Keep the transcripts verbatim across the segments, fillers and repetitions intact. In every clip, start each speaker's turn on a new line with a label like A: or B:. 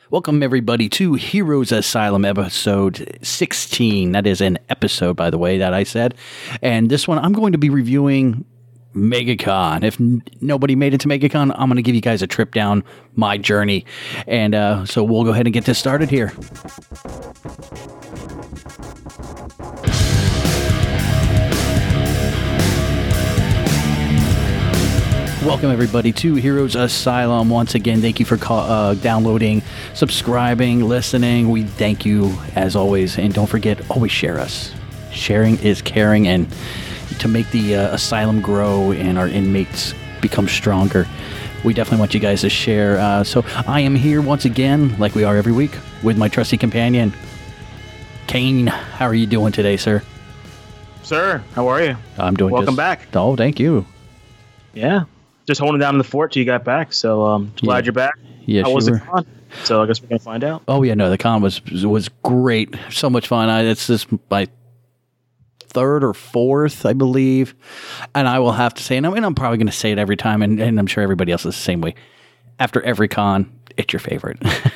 A: Welcome, everybody, to Heroes Asylum episode sixteen. That is an episode, by the way, that I said. And this one, I'm going to be reviewing MegaCon. If n- nobody made it to MegaCon, I'm going to give you guys a trip down my journey. And uh, so we'll go ahead and get this started here. Welcome, everybody, to Heroes Asylum. Once again, thank you for call, uh, downloading, subscribing, listening. We thank you, as always. And don't forget, always share us. Sharing is caring, and to make the uh, asylum grow and our inmates become stronger, we definitely want you guys to share. Uh, so I am here once again, like we are every week, with my trusty companion, Kane. How are you doing today, sir?
B: Sir, how are you?
A: I'm doing
B: Welcome
A: just,
B: back.
A: Oh, thank you.
B: Yeah. Just holding down the fort till you got back. So um, glad
A: Yeah.
B: you're back.
A: Yes,
B: How was
A: you
B: the
A: were.
B: con? So I guess we're going to find out.
A: Oh yeah, no, the con was was great. So much fun. I, it's this my third or fourth, I believe, and I will have to say, and I'm, and I'm probably going to say it every time, and, and I'm sure everybody else is the same way. After every con, it's your favorite.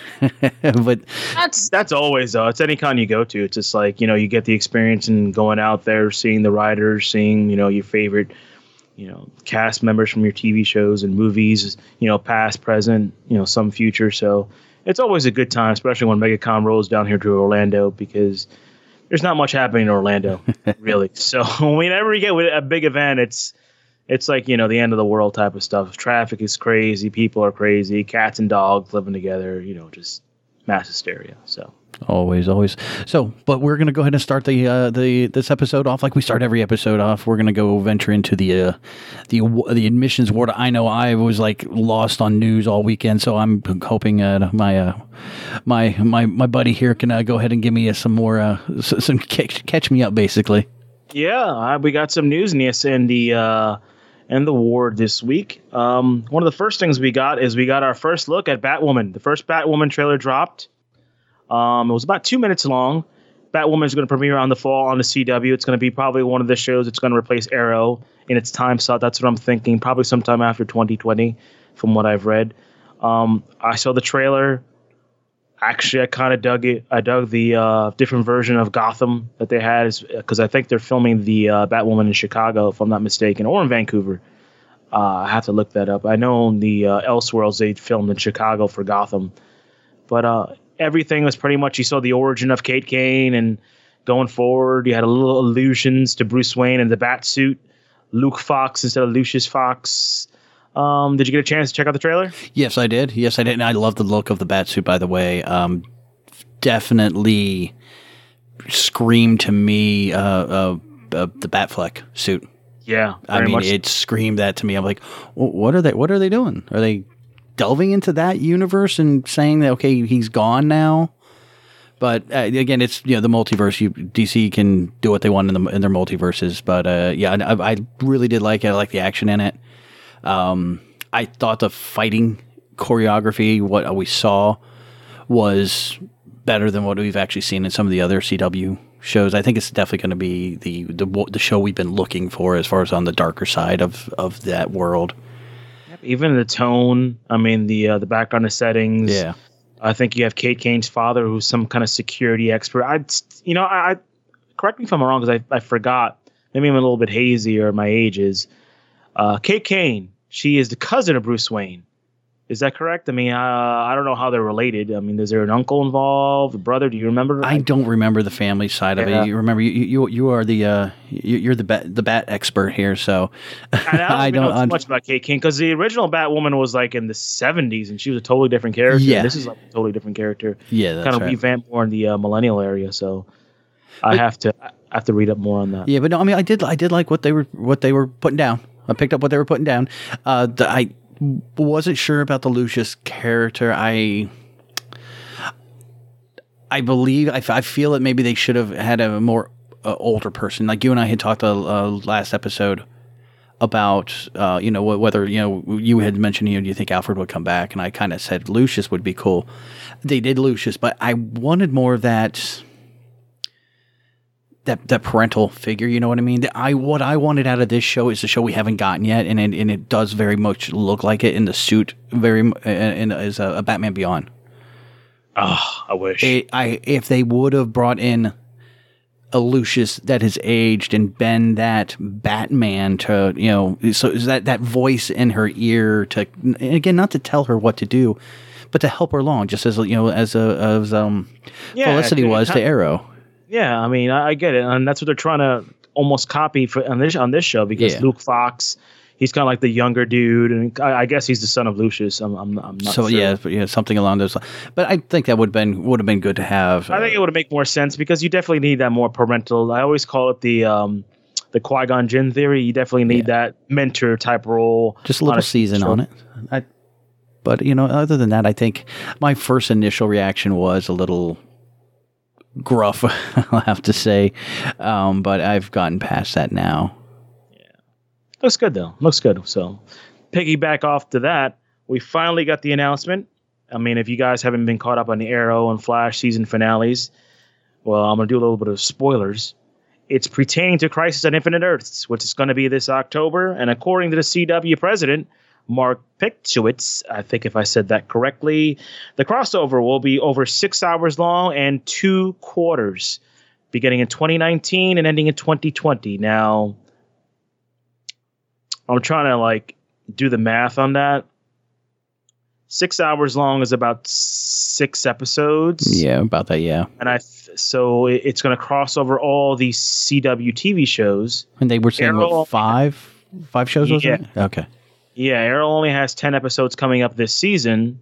A: But
B: That's that's always, though. It's any con you go to. It's just like, you know, you get the experience and going out there, seeing the riders, seeing, you know, your favorite, you know, cast members from your T V shows and movies, you know, past, present, you know, some future. So it's always a good time, especially when MegaCon rolls down here to Orlando, because there's not much happening in Orlando, really. So whenever you get with a big event, it's it's like, you know, the end of the world type of stuff. Traffic is crazy. People are crazy. Cats and dogs living together, you know, just mass hysteria. So.
A: always, always. So, but we're going to go ahead and start the uh, the this episode off like we start every episode off. We're going to go venture into the uh, the the admissions ward. I know I was like lost on news all weekend, so I'm hoping uh, my uh, my my my buddy here can uh, go ahead and give me uh, some more uh, s- some catch, catch me up, basically.
B: Yeah, uh, we got some news in the in the uh, in the ward this week. Um, one of the first things we got is we got our first look at Batwoman. The first Batwoman trailer dropped. Um, it was about two minutes long. Batwoman is going to premiere on the fall on the C W. It's going to be probably one of the shows that's going to replace Arrow in its time slot. That's what I'm thinking. Probably sometime after twenty twenty, from what I've read. Um, I saw the trailer. Actually, I kind of dug it. I dug the uh, different version of Gotham that they had, because I think they're filming the uh, Batwoman in Chicago, if I'm not mistaken, or in Vancouver. Uh, I have to look that up. I know in the uh, Elseworlds they filmed in Chicago for Gotham, but uh, everything was pretty much, you saw the origin of Kate Kane, and going forward, you had a little allusions to Bruce Wayne in the bat suit, Luke Fox instead of Lucius Fox. Um, did you get a chance to check out the trailer?
A: Yes, I did. Yes, I did. And I love the look of the Batsuit, by the way. Um, definitely screamed to me uh, uh, uh, the Batfleck suit.
B: Yeah,
A: I
B: very
A: mean,
B: much.
A: it screamed that to me. I'm like, well, what are they? What are they doing? Are they delving into that universe and saying that okay, he's gone now? But uh, again, it's you know the multiverse. You, D C can do what they want in, the, in their multiverses. But uh, yeah, I, I really did like it. I like the action in it. Um, I thought the fighting choreography, what we saw, was better than what we've actually seen in some of the other C W shows. I think it's definitely going to be the, the the show we've been looking for as far as on the darker side of, of that world.
B: Even the tone, I mean, the uh, the background, the settings.
A: Yeah.
B: I think you have Kate Kane's father, who's some kind of security expert. I, you know, I, I correct me if I'm wrong, because I, I forgot. Maybe I'm a little bit hazy, or my age is. Uh, Kate Kane, she is the cousin of Bruce Wayne. Is that correct? I mean, uh, I don't know how they're related. I mean, is there an uncle involved, a brother? Do you remember?
A: I don't remember the family side of
B: Yeah.
A: it. You remember, you you, you are the uh, you, you're the bat, the bat expert here, so
B: And I don't,
A: I
B: know
A: don't
B: too much about Kate Kane, because the original Batwoman was like in the seventies, and she was a totally different character.
A: Yeah.
B: This is like a totally different character.
A: Yeah, that's
B: kind of
A: right.
B: revamped more in the uh, millennial area. So I have to I have to read up more on that.
A: Yeah, but no, I mean, I did, I did like what they were, what they were putting down. I picked up what they were putting down. Uh, the, I wasn't sure about the Lucius character. I, I believe, I, I feel that maybe they should have had a more uh, older person. Like you and I had talked uh, uh, last episode about, uh, you know, wh- whether you know you had mentioned, you know, do you think Alfred would come back? And I kind of said Lucius would be cool. They did Lucius, but I wanted more of that. That, that parental figure, you know what I mean? I what I wanted out of this show is a show we haven't gotten yet, and it, and it does very much look like it in the suit, very uh, in, as a, a Batman Beyond.
B: Oh, I wish.
A: It, I if they would have brought in a Lucius that has aged and been that Batman to, you know, so is that that voice in her ear to, and again, not to tell her what to do, but to help her along, just as, you know, as a as um
B: yeah,
A: Felicity was to Arrow.
B: Yeah, I mean, I, I get it, and that's what they're trying to almost copy for on this on this show, because
A: Yeah.
B: Luke Fox, he's kind of like the younger dude, and I, I guess he's the son of Lucius. I'm, I'm, I'm not
A: So
B: sure.
A: yeah, but yeah, something along those lines. But I think that would have been would have been good to have.
B: I think
A: uh,
B: it would make more sense, because you definitely need that more parental. I always call it the um, the Qui-Gon Jinn theory. You definitely need
A: Yeah.
B: that mentor type role.
A: just a little season
B: show.
A: on it. I, but you know, other than that, I think my first initial reaction was a little gruff. I'll have to say, um, but I've gotten past that now.
B: Looks good though. Looks good. So, piggyback off to that, we finally got the announcement. I mean, if you guys haven't been caught up on the Arrow and Flash season finales, well, I'm gonna do a little bit of spoilers. It's pertaining to Crisis on Infinite Earths, which is going to be this October, and according to the C W president, Mark Pichowitz, I think if I said that correctly, the crossover will be over six hours long and two quarters, beginning in twenty nineteen and ending in twenty twenty. Now, I'm trying to like do the math on that. Six hours long is about six episodes.
A: Yeah, about that. Yeah,
B: And I, th- so it- it's going to cross over all these C W T V shows.
A: and they were saying
B: Arrow-
A: what, five five shows was
B: Yeah.
A: it? Okay.
B: Yeah, Arrow only has ten episodes coming up this season.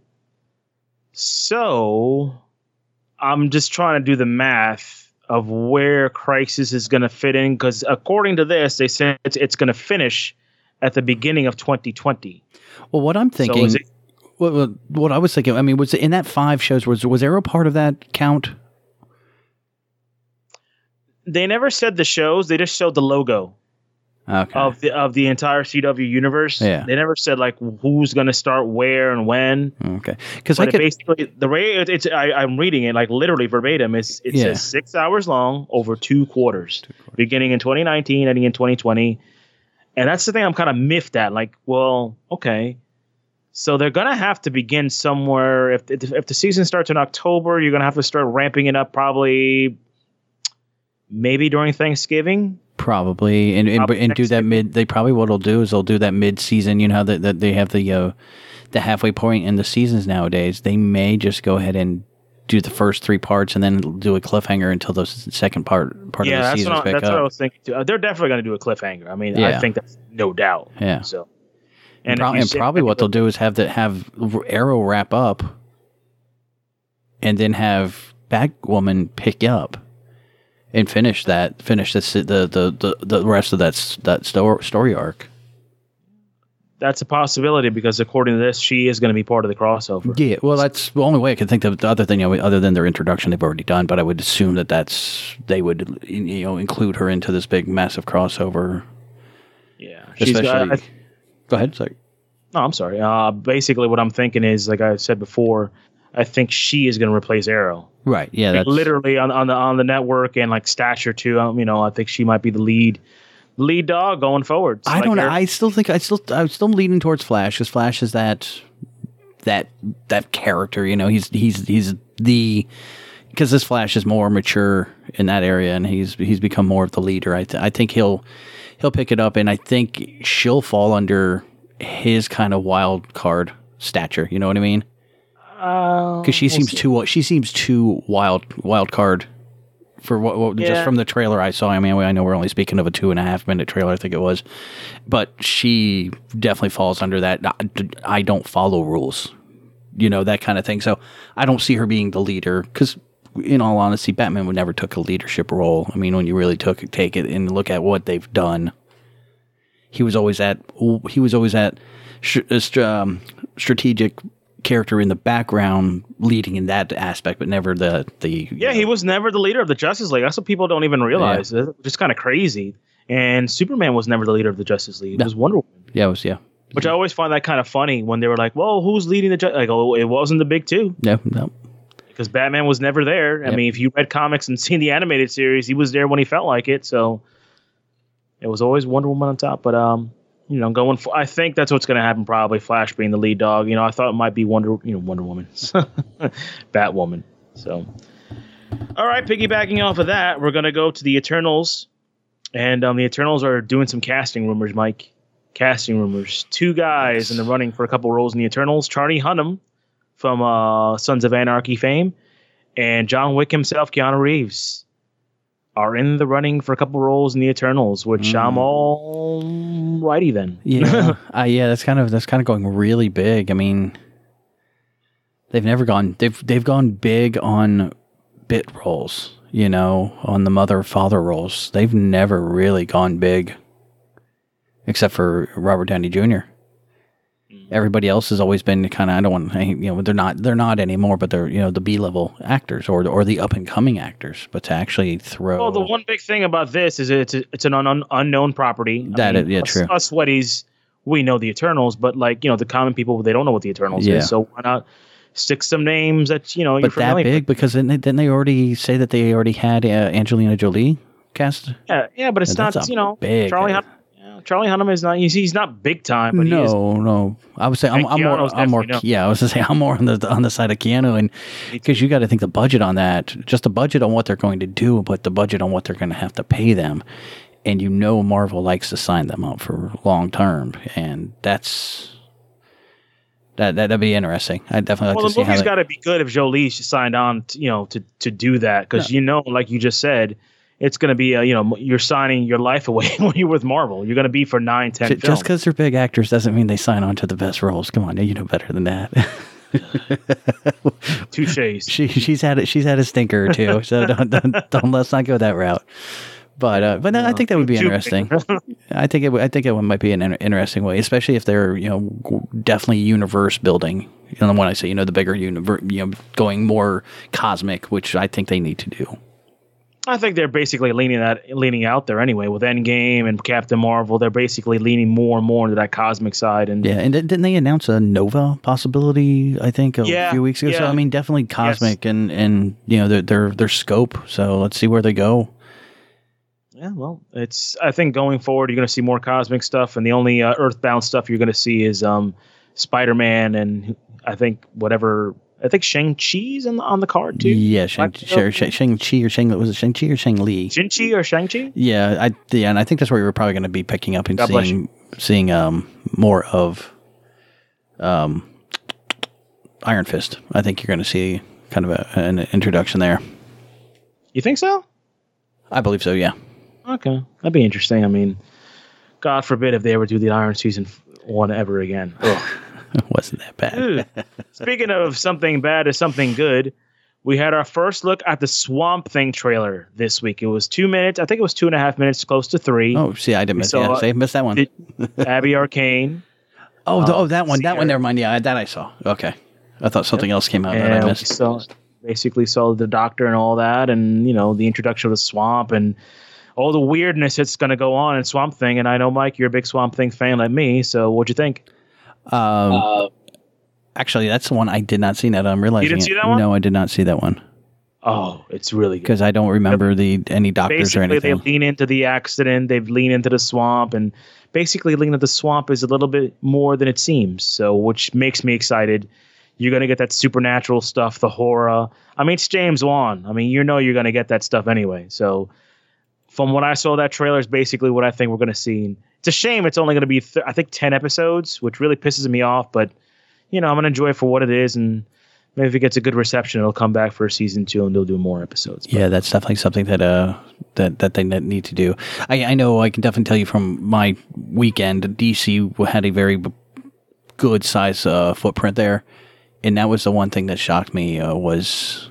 B: So I'm just trying to do the math of where Crisis is going to fit in, because according to this, they said it's, it's going to finish at the beginning of twenty twenty.
A: Well, what I'm thinking,
B: is it-
A: what, what, what I was thinking, I mean, was it in that five shows? Was was Arrow part of that count?
B: They never said the shows; they just showed the logo
A: Okay.
B: of the of the entire C W universe.
A: Yeah.
B: They never said like who's going to start where and when.
A: Okay. Because I
B: But it
A: could.
B: basically, the way it, it's, I, I'm reading it like literally verbatim. It's, it
A: Yeah.
B: says six hours long over two quarters, beginning in twenty nineteen, ending in twenty twenty. And that's the thing I'm kind of miffed at. Like, well, okay, so they're gonna have to begin somewhere. If if, if the season starts in October, you're gonna have to start ramping it up probably, maybe during Thanksgiving.
A: Probably, and and,
B: Probably
A: and do
B: next
A: that
B: year.
A: mid. They probably what they'll do is they'll do that mid season. You know how that that they have the uh, the halfway point in the seasons nowadays. They may just go ahead and do the first three parts and then do a cliffhanger until the s- second part part
B: Yeah,
A: of the
B: that's,
A: seasons
B: what I,
A: pick
B: that's what I
A: up.
B: was thinking too. Uh, They're definitely gonna do a cliffhanger. I mean, I
A: Yeah.
B: think that's no doubt.
A: Yeah.
B: So,
A: And,
B: and,
A: pro-
B: if you
A: and
B: say-
A: probably what they'll do is have the have Arrow wrap up, and then have Batwoman pick up and finish that finish this, the the the the rest of that s- that sto- story arc.
B: That's a possibility, because according to this, she is going to be part of the crossover.
A: Yeah, well, that's the only way I can think of. The other thing, you know, other than their introduction, they've already done. But I would assume that that's they would, you know, include her into this big, massive crossover.
B: Yeah, she's
A: Especially,
B: got, I,
A: go ahead. Sorry.
B: no, I'm sorry. Uh, basically, what I'm thinking is, like I said before, I think she is going to replace Arrow.
A: Right. Yeah.
B: Like,
A: That's
B: literally on on the on the network, and like stature too. Um, you know, I think she might be the lead lead dog going forward.
A: I
B: Like
A: don't know.
B: Arrow-
A: I still think I still I'm still leaning towards Flash because Flash is that that that character. You know, he's he's he's the because this Flash is more mature in that area, and he's he's become more of the leader. I th- I think he'll he'll pick it up, and I think she'll fall under his kind of wild card stature. You know what I mean?
B: Uh,
A: Because she
B: we'll
A: seems
B: see.
A: too she seems too wild wild card for what, what just
B: Yeah.
A: from the trailer I saw. I mean, I know we're only speaking of a two and a half minute trailer, I think it was, but she definitely falls under that. I don't follow rules, you know, that kind of thing. So I don't see her being the leader because, in all honesty, Batman would never took a leadership role. I mean, when you really took take it and look at what they've done, he was always at he was always at um, strategic character in the background leading in that aspect, but never the the
B: Yeah, he was never the leader of the Justice League. That's what people don't even realize. It's just kind of crazy. And Superman was never the leader of the Justice League. It was Wonder Woman.
A: yeah it was yeah
B: Which I always find that kind of funny when they were like, well, who's leading the Justice League? Like, oh, it wasn't the big two.
A: yeah no
B: Because Batman was never there. I
A: Yep.
B: mean, if you read comics and seen the animated series, he was there when he felt like it. So it was always Wonder Woman on top. But, um, you know, going for, I think that's what's going to happen. Probably Flash being the lead dog. You know, I thought it might be Wonder, you know, Wonder Woman, Batwoman. So, all right, piggybacking off of that, we're gonna go to the Eternals, and um, the Eternals are doing some casting rumors, Mike. Casting rumors. Two guys in the running for a couple roles in the Eternals: Charlie Hunnam from uh, Sons of Anarchy fame, and John Wick himself, Keanu Reeves, are in the running for a couple roles in the Eternals. Which mm. I'm all righty then.
A: Yeah, uh, yeah, that's kind of that's kind of going really big. I mean, they've never gone they've they've gone big on bit roles, you know, on the mother father roles. They've never really gone big, except for Robert Downey Junior Everybody else has always been kind of, I don't want to, you know, they're not, they're not anymore, but they're, you know, the B-level actors or, or the up-and-coming actors. But to actually throw...
B: Well, the one big thing about this is it's a, it's an un, unknown property.
A: That, I mean, is, yeah,
B: us,
A: true.
B: Us sweaties, we know the Eternals, but, like, you know, the common people, they don't know what the Eternals yeah. is. So why not stick some names that, you know, you're
A: but familiar
B: that big,
A: with. Because didn't they, didn't they already say that they already had uh, Angelina Jolie cast?
B: Yeah, yeah, but it's
A: and
B: not, you know,
A: big,
B: Charlie Hunnam. Charlie Hunnam is not. He's, he's not big time, but
A: no,
B: he is.
A: no. I would say I'm, I'm more. I'm more. No. Yeah, I was gonna say I'm more on the on the side of Keanu, and because you got to think the budget on that, just the budget on what they're going to do, but the budget on what they're going to have to pay them, and you know Marvel likes to sign them up for long term, and that's that that'd be interesting. I definitely
B: well,
A: like to
B: the
A: see
B: movie's
A: got
B: to be good if Jolie signed on, to, you know, to to do that because no. you know, like you just said. It's going to be, a, you know, you're signing your life away when you're with Marvel. You're going to be for nine, ten
A: Just
B: films.
A: because they're big actors doesn't mean they sign on to the best roles. Come on, you know better than that.
B: Touche.
A: She she's had it. She's had a stinker or two. So don't, don't, don't let's not go that route. But uh, but no, I think that would be interesting. I think it I think it might be an interesting way, especially if they're you know definitely universe building. You know, when I say you know the bigger universe, you know, going more cosmic, which I think they need to do.
B: I think they're basically leaning that leaning out there anyway with Endgame and Captain Marvel. They're basically leaning more and more into that cosmic side. And
A: yeah, and didn't they announce a Nova possibility? I think a
B: yeah,
A: few weeks ago.
B: Yeah.
A: So I mean, definitely cosmic
B: yes.
A: and and you know their their their scope. So let's see where they go.
B: Yeah, well, it's. I think going forward, you're going to see more cosmic stuff, and the only uh, Earthbound stuff you're going to see is um, Spider-Man, and I think whatever. I think Shang-Chi's on the, on the card too.
A: Yeah, Shang, Shang, Shang, Shang-Chi or Shang was it Shang-Chi or Shang-Li?
B: Shang-Chi or Shang-Chi?
A: Yeah, I yeah, and I think that's where we were probably going to be picking up and
B: God
A: seeing seeing um more of um Iron Fist. I think you're going to see kind of a, an introduction there.
B: You think so?
A: I believe so. Yeah.
B: Okay, that'd be interesting. I mean, God forbid if they ever do the Iron Season one ever again. Ugh.
A: It wasn't that bad.
B: Speaking of something bad is something good, we had our first look at the Swamp Thing trailer this week. It was two minutes. I think it was two and a half minutes, close to three.
A: Oh, see, I didn't miss, yeah, see, missed that one.
B: Abby Arcane.
A: Oh, uh, oh, that one. That her. one. Never mind. Yeah, that I saw. Okay, I thought something yep. else came out
B: and
A: that I missed.
B: We saw, basically saw the Doctor and all that, and you know the introduction of the swamp and all the weirdness that's going to go on in Swamp Thing. And I know, Mike, you're a big Swamp Thing fan like me. So, what'd you think?
A: Um, uh, actually, that's the one I did not see. That I'm realizing.
B: You didn't
A: it.
B: see that one?
A: No, I did not see that one.
B: Oh, it's really good
A: because I don't remember the any doctors
B: basically,
A: or anything.
B: They lean into the accident. They've leaned into the swamp, and basically, lean into the swamp is a little bit more than it seems. So, which makes me excited. You're gonna get that supernatural stuff, the horror. I mean, it's James Wan. I mean, you know, you're gonna get that stuff anyway. So, from what I saw, that trailer is basically what I think we're gonna see. It's a shame it's only going to be, th- I think, ten episodes, which really pisses me off. But, you know, I'm going to enjoy it for what it is. And maybe if it gets a good reception, it'll come back for season two and they'll do more episodes. But.
A: Yeah, that's definitely something that uh that, that they need to do. I, I know I can definitely tell you from my weekend, D C had a very good size uh, footprint there. And that was the one thing that shocked me uh, was...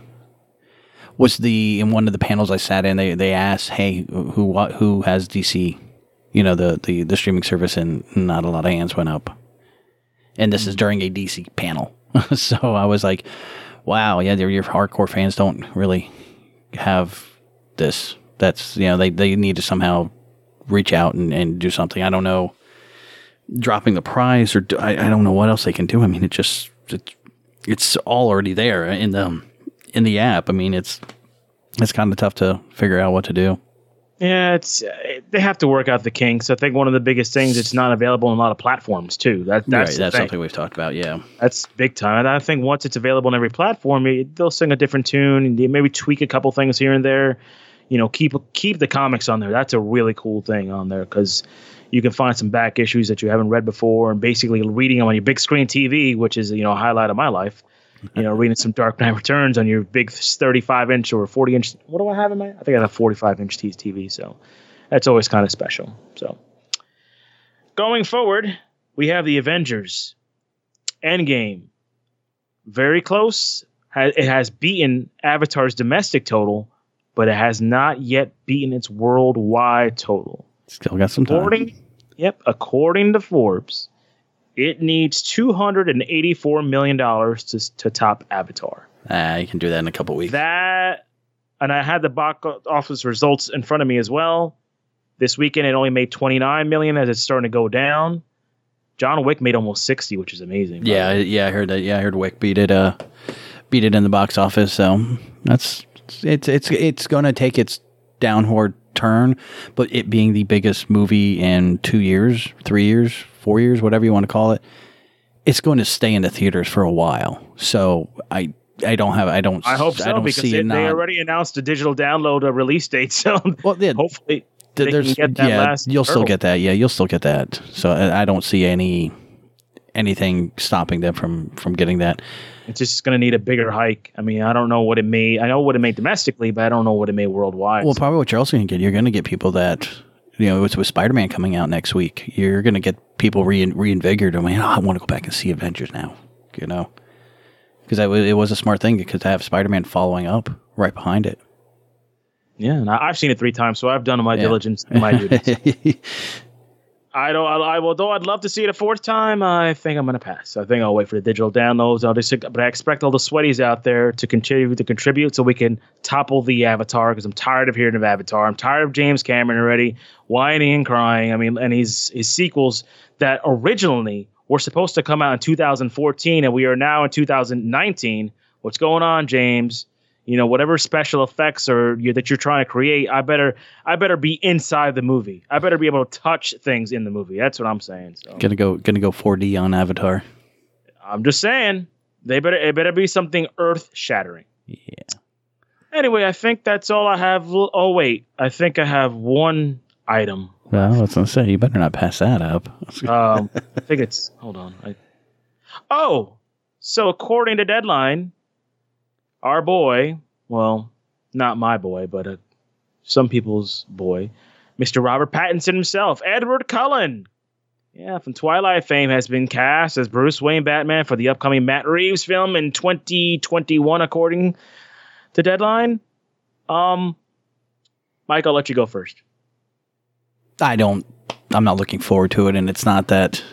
A: was the in one of the panels I sat in, they, they asked, hey, who who has D C... You know, the, the, the streaming service, and not a lot of hands went up. And this is during a D C panel. So I was like, wow, yeah, your hardcore fans don't really have this. That's, you know, they, they need to somehow reach out and, and do something. I don't know, dropping the prize, or do, I, I don't know what else they can do. I mean, it just, it, it's all already there in the, in the app. I mean, it's, it's kind of tough to figure out what to do.
B: Yeah, it's they have to work out the kinks. I think one of the biggest things, it's not available on a lot of platforms too. That that's
A: right, that's
B: thing.
A: something we've talked about. Yeah,
B: that's big time. And I think once it's available on every platform, it, they'll sing a different tune and maybe tweak a couple things here and there. You know, keep keep the comics on there. That's a really cool thing on there because you can find some back issues that you haven't read before, and basically reading them on your big screen T V, which is you know a highlight of my life. You know, reading some Dark Knight Returns on your big thirty-five inch or forty inch. What do I have in my? I think I have a forty-five inch T V, so that's always kind of special. So, going forward, we have the Avengers Endgame. Very close. It has beaten Avatar's domestic total, but it has not yet beaten its worldwide total.
A: Still got some time.
B: According, yep, according to Forbes, it needs two hundred eighty-four million dollars to to top Avatar.
A: Ah, you can do that in a couple weeks.
B: That, and I had the box office results in front of me as well. This weekend, it only made twenty-nine million dollars as it's starting to go down. John Wick made almost sixty, which is amazing.
A: Yeah, yeah, I heard that. Yeah, I heard Wick beat it. Uh, beat it in the box office. So that's it's it's it's going to take its downward turn, but it being the biggest movie in two years, three years, four years, whatever you want to call it, it's going to stay in the theaters for a while. So I, I don't have, I don't,
B: I hope so
A: I don't
B: because
A: see
B: they,
A: it not,
B: they already announced a digital download a release date. So
A: well, yeah,
B: hopefully
A: th-
B: they
A: there's,
B: can get that
A: yeah,
B: last.
A: you'll
B: hurdle.
A: still get that. Yeah, you'll still get that. So I, I don't see any anything stopping them from from getting that.
B: It's just going to need a bigger hike. I mean, I don't know what it made. I know what it made domestically, but I don't know what it made worldwide.
A: Well,
B: so.
A: probably what you're also going to get, you're going to get people that, you know, with, with Spider-Man coming out next week, you're going to get people re- reinvigorated. I mean, oh, I want to go back and see Avengers now, you know, because it was a smart thing because to have Spider-Man following up right behind it.
B: Yeah, and I, I've seen it three times, so I've done my yeah. diligence and my duties. I don't. I, I will. Though I'd love to see it a fourth time. I think I'm going to pass. I think I'll wait for the digital downloads. I'll just. But I expect all the sweaties out there to continue to contribute, so we can topple the Avatar. Because I'm tired of hearing of Avatar. I'm tired of James Cameron already whining and crying. I mean, and his his sequels that originally were supposed to come out in two thousand fourteen, and we are now in two thousand nineteen. What's going on, James? You know, whatever special effects or you, that you're trying to create, I better, I better be inside the movie. I better be able to touch things in the movie. That's what I'm saying. So.
A: Gonna go, gonna go four D on Avatar.
B: I'm just saying they better, it better be something earth shattering.
A: Yeah.
B: Anyway, I think that's all I have. Oh wait, I think I have one item.
A: Well, I was gonna say you better not pass that up.
B: um, I think it's. Hold on. I, oh, so according to Deadline. Our boy, well, not my boy, but uh, some people's boy, Mister Robert Pattinson himself, Edward Cullen, yeah, from Twilight fame, has been cast as Bruce Wayne Batman for the upcoming Matt Reeves film in twenty twenty-one, according to Deadline. Um, Mike, I'll let you go first.
A: I don't, I'm not looking forward to it, and it's not that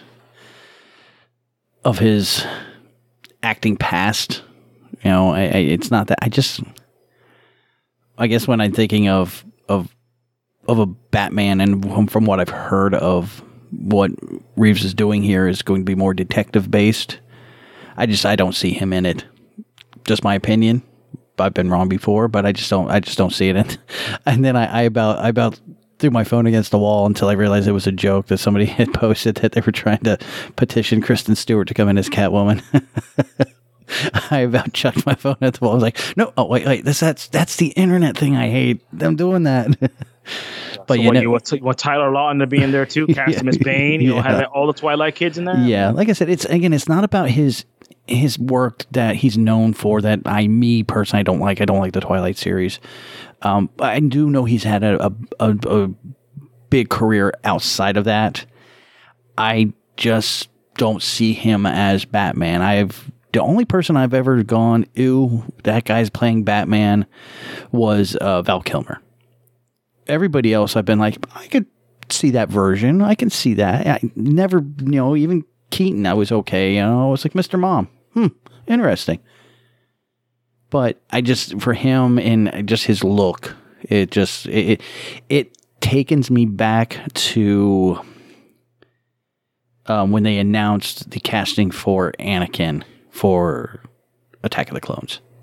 A: of his acting past. You know, I, I, it's not that. I just, I guess when I'm thinking of of of a Batman, and from what I've heard of what Reeves is doing here is going to be more detective based. I just I don't see him in it. Just my opinion. I've been wrong before, but I just don't. I just don't see it in. And then I, I about I about threw my phone against the wall until I realized it was a joke that somebody had posted that they were trying to petition Kristen Stewart to come in as Catwoman. I about chucked my phone at the wall. I was like, no, oh, wait, wait, this, that's that's the internet thing I hate. Them doing that. But
B: so
A: you
B: what,
A: know,
B: you want, you want Tyler Lawton to be in there too? Cast
A: yeah,
B: him as Bane? You
A: yeah.
B: know, have all the Twilight kids in there?
A: Yeah, like I said, it's again, it's not about his his work that he's known for that I, me personally, I don't like. I don't like the Twilight series. Um, but I do know he's had a, a, a, a big career outside of that. I just don't see him as Batman. I've The only person I've ever gone, ew, that guy's playing Batman, was uh, Val Kilmer. Everybody else, I've been like, I could see that version. I can see that. I never, you know, even Keaton, I was okay. You know, I was like, Mister Mom. Hmm, interesting. But I just, for him and just his look, it just, it, it takens me back to um, when they announced the casting for Anakin for Attack of the Clones.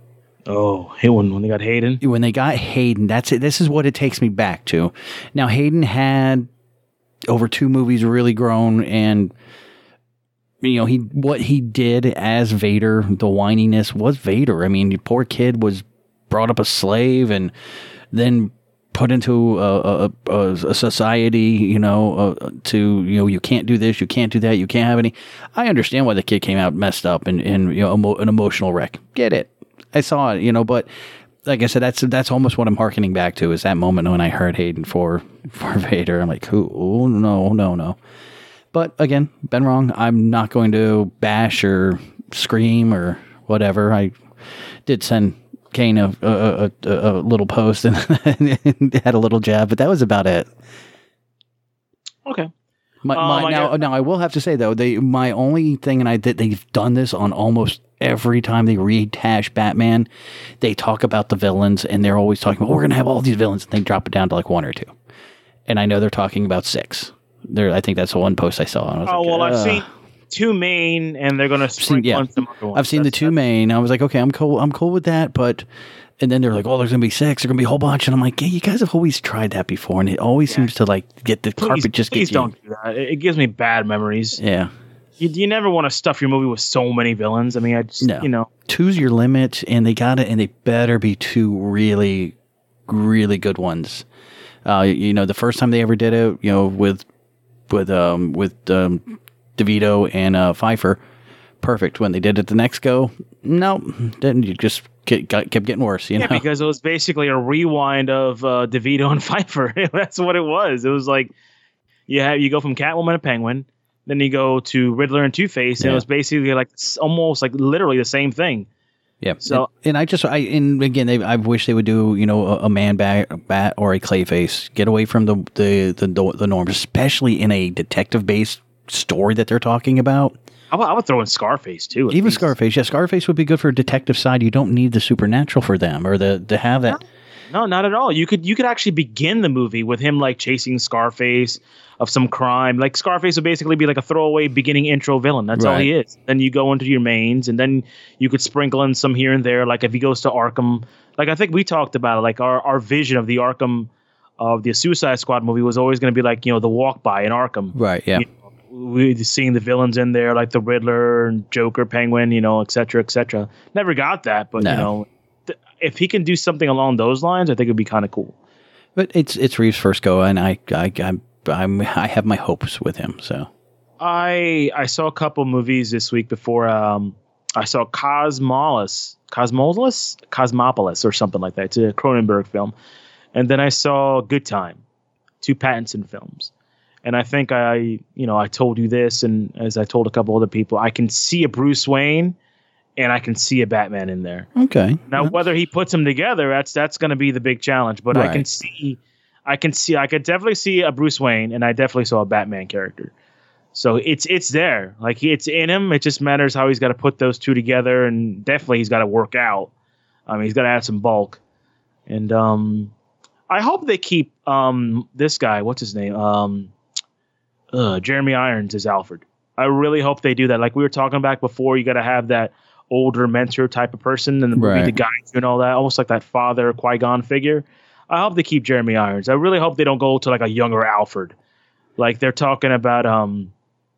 B: Oh, hey, when when they got Hayden.
A: When they got Hayden, that's it. This is what it takes me back to. Now, Hayden had over two movies really grown, and you know he what he did as Vader, the whininess was Vader. I mean, the poor kid was brought up a slave and then put into a, a, a, a society, you know, uh, to, you know, you can't do this, you can't do that, you can't have any. I understand why the kid came out messed up and, and you know, emo, an emotional wreck. Get it. I saw it, you know, but like I said, that's that's almost what I'm hearkening back to is that moment when I heard Hayden for, for Vader. I'm like, oh, no, no, no. But again, been wrong. I'm not going to bash or scream or whatever. I did send Kane a, a, a, a little post and had a little jab, but that was about it.
B: Okay.
A: My, my, um, now, now I will have to say though, they my only thing, and I did they've done this on almost every time they rehash Batman. They talk about the villains, and they're always talking about, oh, we're gonna have all these villains, and they drop it down to like one or two. And I know they're talking about six. There, I think that's the one post I saw. I was
B: oh
A: like,
B: well,
A: uh,
B: I've seen two main, and they're gonna sprinkle
A: yeah,
B: on some other ones.
A: I've seen
B: that's,
A: the two main. I was like, okay, I'm cool. I'm cool with that, but. And then they're like, oh, there's going to be six. There's going to be a whole bunch. And I'm like, yeah, you guys have always tried that before. And it always yeah. seems to like get the
B: please,
A: carpet just
B: please
A: get you.
B: don't do that. It gives me bad memories.
A: Yeah.
B: You, you never want to stuff your movie with so many villains. I mean, I just,
A: no.
B: you know.
A: Two's your limit, and they got it, and they better be two really, really good ones. Uh, you know, the first time they ever did it, you know, with, with, um, with, um, DeVito and, uh, Pfeiffer, perfect. When they did it the next go, no, didn't you just Get, got, kept getting worse, you
B: yeah,
A: know?
B: because it was basically a rewind of uh, DeVito and Pfeiffer. That's what it was. It was like you have you go from Catwoman to Penguin, then you go to Riddler and Two-Face, and yeah. it was basically like almost like literally the same thing.
A: Yeah. So and, and I just I and again they I wish they would do you know a, a man bat, bat or a Clayface. Get away from the the the, the norms, especially in a detective based story that they're talking about.
B: I would, I would throw in Scarface too.
A: Even least. Scarface, yeah, Scarface would be good for a detective side. You don't need the supernatural for them or the to have that.
B: No, no, not at all. You could you could actually begin the movie with him like chasing Scarface of some crime. Like Scarface would basically be like a throwaway beginning intro villain. That's right. all he is. Then you go into your mains, and then you could sprinkle in some here and there. Like if he goes to Arkham, like I think we talked about it. Like our our vision of the Arkham of the Suicide Squad movie was always going to be like you know the walk by in Arkham.
A: Right. Yeah.
B: You know, we seeing the villains in there like the Riddler and Joker, Penguin, you know, et cetera, et cetera. Never got that, but no. you know, th- if he can do something along those lines, I think it'd be kind of cool.
A: But it's it's Reeves' first go, and I I I'm, I'm I have my hopes with him. So
B: I I saw a couple movies this week before. Um, I saw Cosmolus, Cosmolus, Cosmopolis, or something like that. It's a Cronenberg film, and then I saw Good Time, two Pattinson films. And I think I, you know, I told you this, and as I told a couple other people, I can see a Bruce Wayne, and I can see a Batman in there.
A: Okay.
B: Now,
A: that's...
B: whether he puts them together, that's that's going to be the big challenge. But right. I can see, I can see, I could definitely see a Bruce Wayne, and I definitely saw a Batman character. So it's it's there, like it's in him. It just matters how he's got to put those two together, and definitely he's got to work out. I mean, he's got to add some bulk, and um, I hope they keep um this guy. What's his name? Um. Uh, Jeremy Irons is Alfred. I really hope they do that. Like we were talking about before, you got to have that older mentor type of person in the movie, right. to guide you and all that, almost like that father Qui-Gon figure. I hope they keep Jeremy Irons. I really hope they don't go to like a younger Alfred. Like they're talking about um,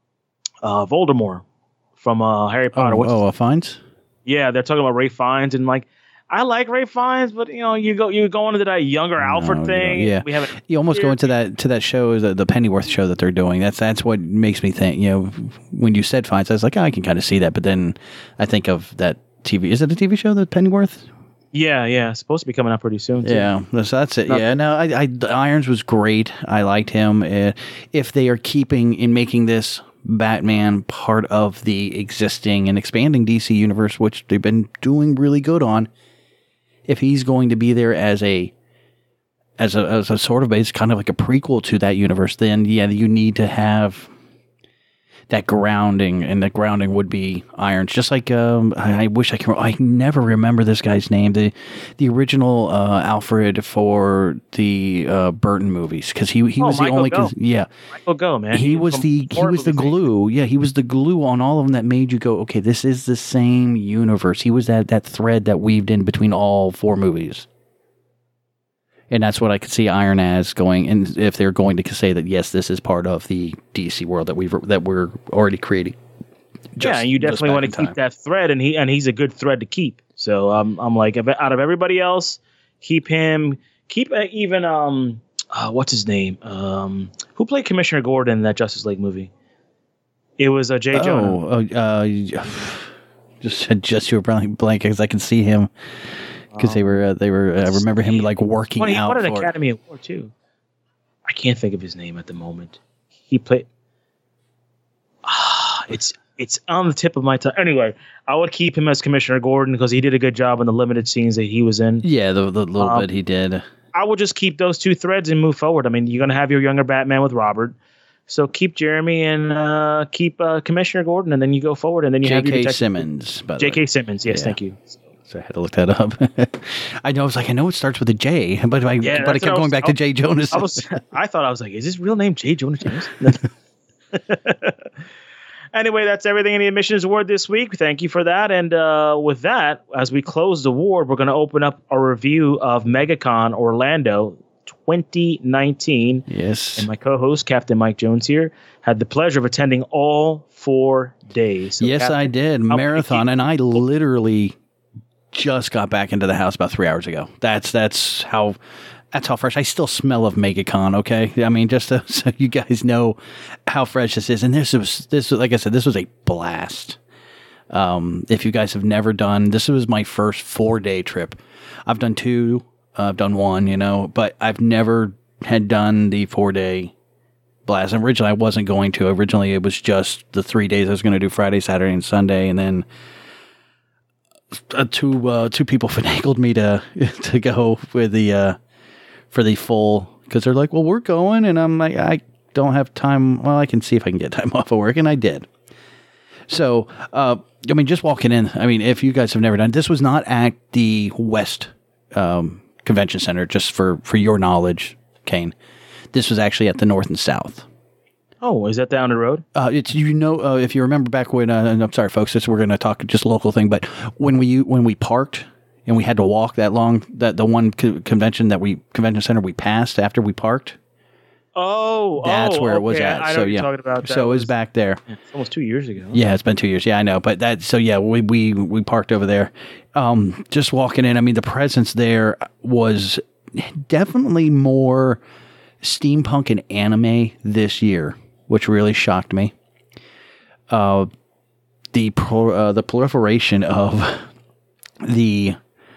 B: uh, Voldemort from uh, Harry Potter.
A: Oh,
B: What's
A: oh uh, Fiennes?
B: Yeah, they're talking about Ray Fiennes, and like I like Ray Fiennes, but you know, you go you go into that younger Alfred
A: no,
B: thing.
A: Yeah,
B: we have
A: you almost go into that to that show, the, the Pennyworth show that they're doing. That's that's what makes me think. You know, when you said Fiennes, I was like, oh, I can kind of see that. But then I think of that T V. Is it a T V show, the Pennyworth?
B: Yeah, yeah, it's supposed to be coming out pretty soon. Too.
A: Yeah, so that's it. Not, yeah, no, I, I Irons was great. I liked him. Uh, if they are keeping in making this Batman part of the existing and expanding D C universe, which they've been doing really good on. If he's going to be there as a as a as a sort of base, kind of like a prequel to that universe, then yeah, you need to have that grounding, and the grounding would be Irons. Just like um, I, I wish I can. I never remember this guy's name. The the original uh, Alfred for the uh, Burton movies, because he he
B: Oh,
A: was the
B: Michael
A: only.
B: Gough.
A: Yeah,
B: Michael Go, man.
A: he was
B: from
A: the he
B: horror
A: was the
B: movies.
A: glue. Yeah, he was the glue on all of them that made you go, okay, this is the same universe. He was that that thread that weaved in between all four movies. And that's what I could see Iron as going, and if they're going to say that, yes, this is part of the D C world that we've that we're already creating.
B: Yeah, and you definitely want to keep that thread, and he and he's a good thread to keep. So um, I'm like, out of everybody else, keep him. Keep uh, even um, uh, what's his name? Um, who played Commissioner Gordon in that Justice League movie? It was uh, Jay Jonah.
A: Oh, uh, just just you were blank because I can see him. Because they were, uh, they were. I remember him like working
B: well, he
A: out.
B: won an
A: for
B: Academy Award too. I can't think of his name at the moment. He played. Ah, it's it's on the tip of my tongue. Anyway, I would keep him as Commissioner Gordon because he did a good job in the limited scenes that he was in.
A: Yeah, the, the little
B: um,
A: bit he did.
B: I would just keep those two threads and move forward. I mean, you're gonna have your younger Batman with Robert, so keep Jeremy and uh, keep uh, Commissioner Gordon, and then you go forward, and then you
A: J
B: have your
A: K.
B: detective.
A: Simmons. By the
B: J K.
A: way.
B: Simmons. Yes,
A: Yeah.
B: thank you.
A: So I had to look that up. I know. I was like, I know it starts with a J, but I,
B: Yeah,
A: but I
B: that's
A: kept
B: what I
A: going
B: was-
A: back
B: I-
A: to J. Jonas.
B: I was, I thought I was like, is his real name J. Jonah James? Anyway, that's everything in the admissions award this week. Thank you for that. And uh, with that, as we close the award, we're going to open up a review of MegaCon Orlando twenty nineteen.
A: Yes.
B: And my co-host, Captain Mike Jones here, had the pleasure of attending all four days. So
A: yes,
B: Captain,
A: I did.
B: many
A: Marathon,
B: people-
A: and I literally just got back into the house about three hours ago. That's that's how that's how fresh. I still smell of MegaCon. Okay, I mean, just to, so you guys know how fresh this is. And this was this was like I said, this was a blast. Um, if you guys have never done, this was my first four day trip. I've done two. Uh, I've done one, you know, but I've never had done the four day blast. And originally, I wasn't going to. Originally, it was just the three days I was going to do Friday, Saturday, and Sunday, and then uh, two uh, two people finagled me to to go with the uh, for the full, because they're like, well, we're going, and I'm like, I don't have time. Well, I can see if I can get time off of work, and I did. So, uh, I mean, just walking in, I mean, if you guys have never done, this was not at the West um, Convention Center, just for, for your knowledge, Kane. This was actually at the North and South.
B: Oh, is that down the road?
A: Uh, it's you know uh, if you remember back when uh, and I'm sorry, folks, this we're going to talk just a local thing, but when we when we parked and we had to walk that long, that the one co- convention that we convention center we passed after we parked,
B: Oh,
A: that's
B: oh,
A: where it was
B: okay.
A: at.
B: I know
A: so
B: what
A: yeah,
B: you're talking about. That
A: so it was back there.
B: It's almost two years ago.
A: Yeah, it's been two years. Yeah, I know. But that, so yeah, we, we, we parked over there. Um, just walking in, I mean, the presence there was definitely more steampunk and anime this year, which really shocked me. Uh, the, pro, uh, the proliferation of the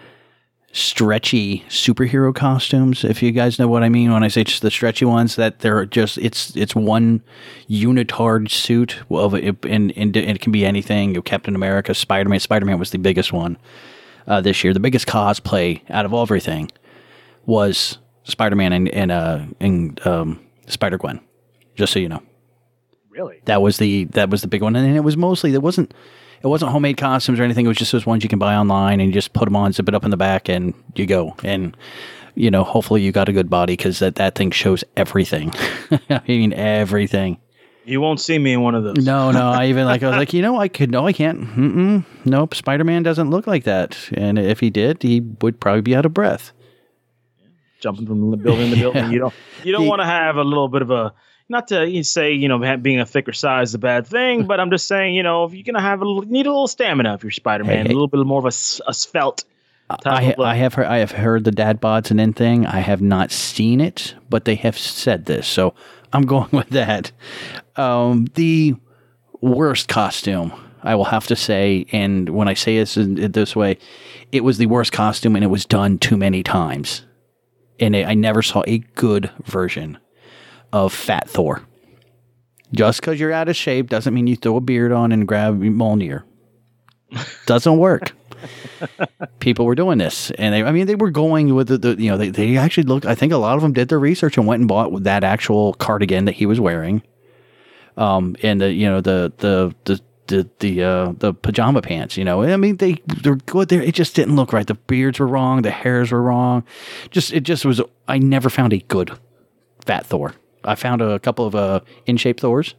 A: stretchy superhero costumes, if you guys know what I mean when I say just the stretchy ones, that they're just it's it's one unitard suit of it, and, and it can be anything. Captain America, Spider-Man. Spider-Man was the biggest one uh, this year. The biggest cosplay out of everything was Spider-Man and and uh, and um, Spider-Gwen. Just so you know,
B: Really?
A: that was the that was the big one, and it was mostly it wasn't. It wasn't homemade costumes or anything. It was just those ones you can buy online and you just put them on, zip it up in the back, and you go. And, you know, hopefully you got a good body, because that, that thing shows everything. I mean, everything.
B: You won't see me in one of those.
A: No, no. I even like, I was like, you know, I could, no, I can't. Mm-mm. Nope. Spider-Man doesn't look like that. And if he did, he would probably be out of breath.
B: Jumping from the building to building.
A: Yeah.
B: You don't. You don't
A: He-
B: want to have a little bit of a. Not to say, you know, ha- being a thicker size is a bad thing, but I'm just saying, you know, if you're gonna have a little, need a little stamina if you're Spider-Man,
A: Hey, hey.
B: a little bit more of a, s- a svelte. type
A: I,
B: of look.
A: I have heard, I have heard the dad bods and in thing. I have not seen it, but they have said this, so I'm going with that. Um, the worst costume, I will have to say, and when I say this in, this way, it was the worst costume, and it was done too many times, and I I never saw a good version of Fat Thor. Just because you're out of shape doesn't mean you throw a beard on and grab Mjolnir. Doesn't work. People were doing this, and they, I mean, they were going with the, the you know, they, they actually looked, I think a lot of them did their research and went and bought that actual cardigan that he was wearing. um, and the you know the the the the the, uh, the pajama pants. You know, I mean they they're good there. It just didn't look right. The beards were wrong. The hairs were wrong. Just it just was. I never found a good fat Thor. I found a couple of uh, in shape Thors.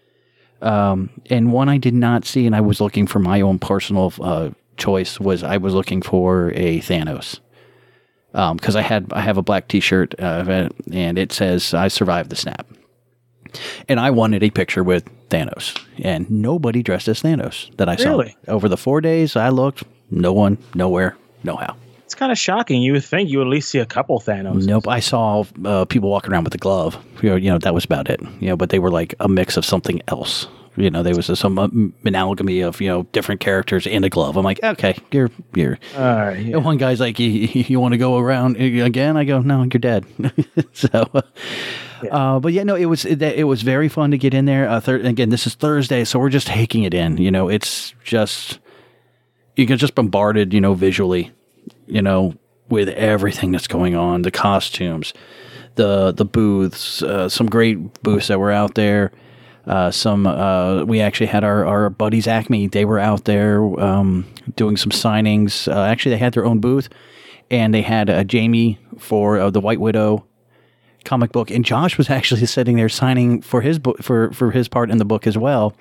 A: Um, and one I did not see, and I was looking for my own personal uh, choice. Was I was looking for a Thanos, um, because I had I have a black T-shirt, uh, and it says I survived the snap, and I wanted a picture with Thanos, and nobody dressed as Thanos that I
B: Really?
A: saw over the four days I looked. No one, nowhere, no how.
B: It's kind of shocking. You would think you would at least see a couple Thanos.
A: Nope, I saw uh, people walking around with a glove. You know, you know, that was about it. You know, but they were like a mix of something else. You know, there was a, some uh, amalgamy of, you know, different characters in a glove. I'm like, okay, you're you're.
B: All right. Yeah.
A: And one guy's like, you, you want to go around again? I go, no, you're dead. so, yeah. Uh, but yeah, no, it was it, it was very fun to get in there. Uh, thir- again, this is Thursday, so we're just taking it in. You know, it's just you get just bombarded, you know, visually. You know, with everything that's going on, the costumes, the the booths, uh, some great booths that were out there. Uh, some uh, we actually had our, our buddies Acme. They were out there um, doing some signings. Uh, actually, they had their own booth, and they had uh, Jamie for uh, the White Widow comic book, and Josh was actually sitting there signing for his book for, for his part in the book as well.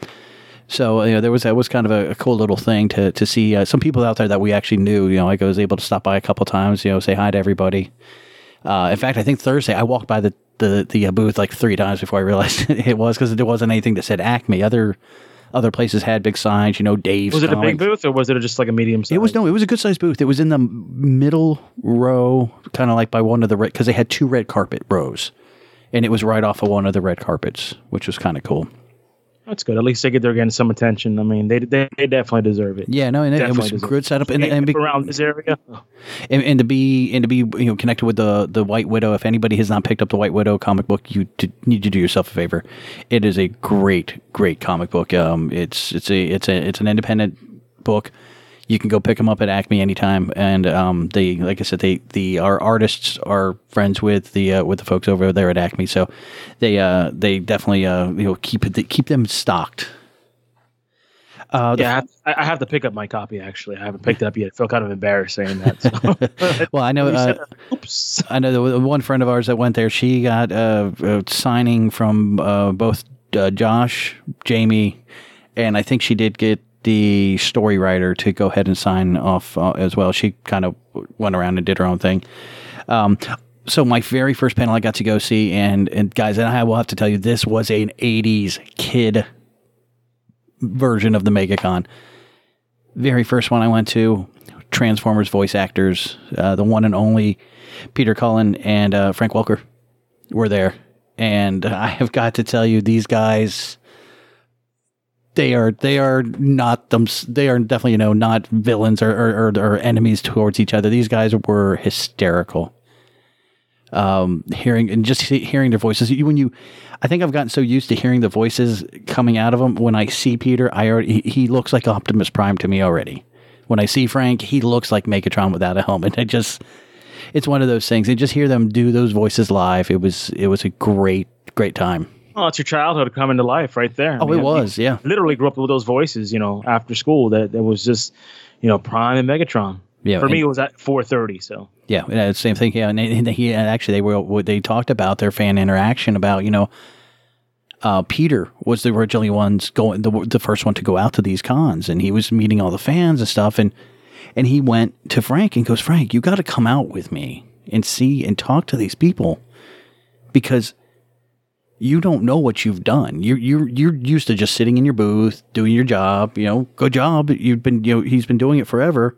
A: So you know, there was that was kind of a, a cool little thing to to see uh, some people out there that we actually knew. You know, like I was able to stop by a couple times. You know, say hi to everybody. Uh, in fact, I think Thursday I walked by the the the uh, booth like three times before I realized it was because there wasn't anything that said Acme. Other other places had big signs. You know, Dave's.
B: Was it
A: comics.
B: a big booth or was it just like a medium size?
A: It was no. It was a good sized booth. It was in the middle row, kind of like by one of the red because they had two red carpet rows, and it was right off of one of the red carpets, which was kind of cool.
B: That's good. At least they get they're getting some attention. I mean, they they, they definitely deserve it.
A: Yeah, no, and it, it was a good setup, and, and be,
B: around this area,
A: and, and to be and to be you know connected with the the White Widow. If anybody has not picked up the White Widow comic book, you d- need to do yourself a favor. It is a great, great comic book. Um, it's it's a it's a it's an independent book. You can go pick them up at Acme anytime, and um, they, like I said, they the our artists are friends with the uh, with the folks over there at Acme, so they uh, they definitely uh, you know keep it keep them stocked. Uh,
B: yeah, I have, I have to pick up my copy. Actually, I haven't picked it up yet. I feel kind of embarrassed saying that. So.
A: Well, I know. Uh,
B: Oops.
A: I know the one friend of ours that went there. She got uh, a signing from uh, both uh, Josh, Jamie, and I think she did get the story writer to go ahead and sign off uh, as well. She kind of went around and did her own thing. Um, so my very first panel I got to go see, and, and guys, and I will have to tell you, this was an eighties kid version of the MegaCon. Very first one I went to, Transformers voice actors, uh, the one and only Peter Cullen and uh, Frank Welker were there. And I have got to tell you, these guys... They are they are not them. They are definitely you know not villains or, or, or, or enemies towards each other. These guys were hysterical. Um, hearing and just hearing their voices. When you, I think I've gotten so used to hearing the voices coming out of them. When I see Peter, I already he, he looks like Optimus Prime to me already. When I see Frank, he looks like Megatron without a helmet. I just, it's one of those things. And just hear them do those voices live. It was it was a great great time.
B: Oh, it's your childhood coming to life right there.
A: Oh, I mean, it was, yeah.
B: Literally grew up with those voices, you know, after school. That, that was just, you know, Prime and Megatron.
A: Yeah.
B: For
A: and,
B: me, it was at four thirty, so.
A: Yeah, the same thing. Yeah, and, and he and actually they were they talked about their fan interaction about, you know, uh, Peter was the originally ones going the the first one to go out to these cons, and he was meeting all the fans and stuff, and and he went to Frank and goes, Frank, you got to come out with me and see and talk to these people because you don't know what you've done. You're you're you're used to just sitting in your booth doing your job. You know, good job. You've been you know he's been doing it forever.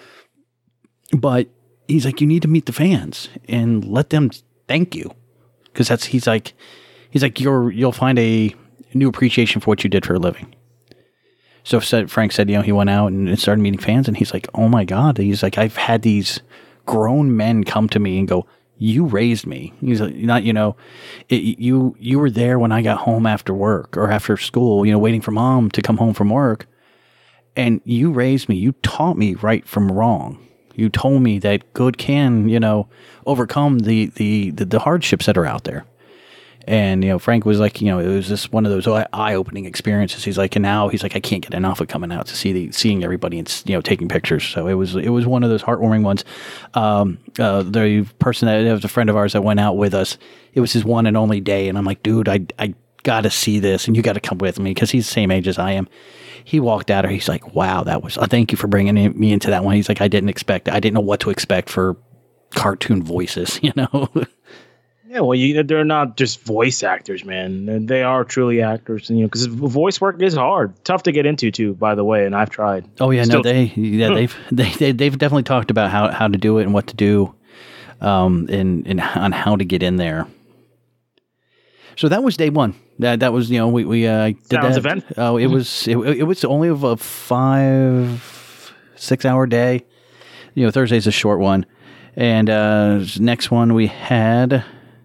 A: But he's like, you need to meet the fans and let them thank you, because that's he's like he's like you're you'll find a new appreciation for what you did for a living. So said Frank said you know he went out and started meeting fans, and he's like, oh my God. He's like, I've had these grown men come to me and go, you raised me. He's like, not, you know, it, you, you were there when I got home after work or after school, you know, waiting for mom to come home from work. And you raised me. You taught me right from wrong. You told me that good can, you know, overcome the, the, the, the hardships that are out there. And, you know, Frank was like, you know, it was just one of those eye-opening experiences. He's like, and now he's like, I can't get enough of coming out to see the, seeing everybody and, you know, taking pictures. So it was, it was one of those heartwarming ones. Um, uh, the person that was a friend of ours that went out with us, it was his one and only day. And I'm like, dude, I, I got to see this and you got to come with me because he's the same age as I am. He walked out, or he's like, wow, that was, uh, thank you for bringing me into that one. He's like, I didn't expect, I didn't know what to expect for cartoon voices, you know?
B: Yeah, well, you, they're not just voice actors, man. They are truly actors, and you know, because voice work is hard, tough to get into, too. By the way, and I've tried.
A: Oh yeah, Still, no, they, yeah, they've, they, they, they've definitely talked about how, how to do it and what to do, um, and and on how to get in there. So that was day one. That that was, you know, we we uh, did
B: Sounds
A: that.
B: event.
A: Oh, it was it, it was only of a five six hour day. You know, Thursday's a short one, and uh, next one we had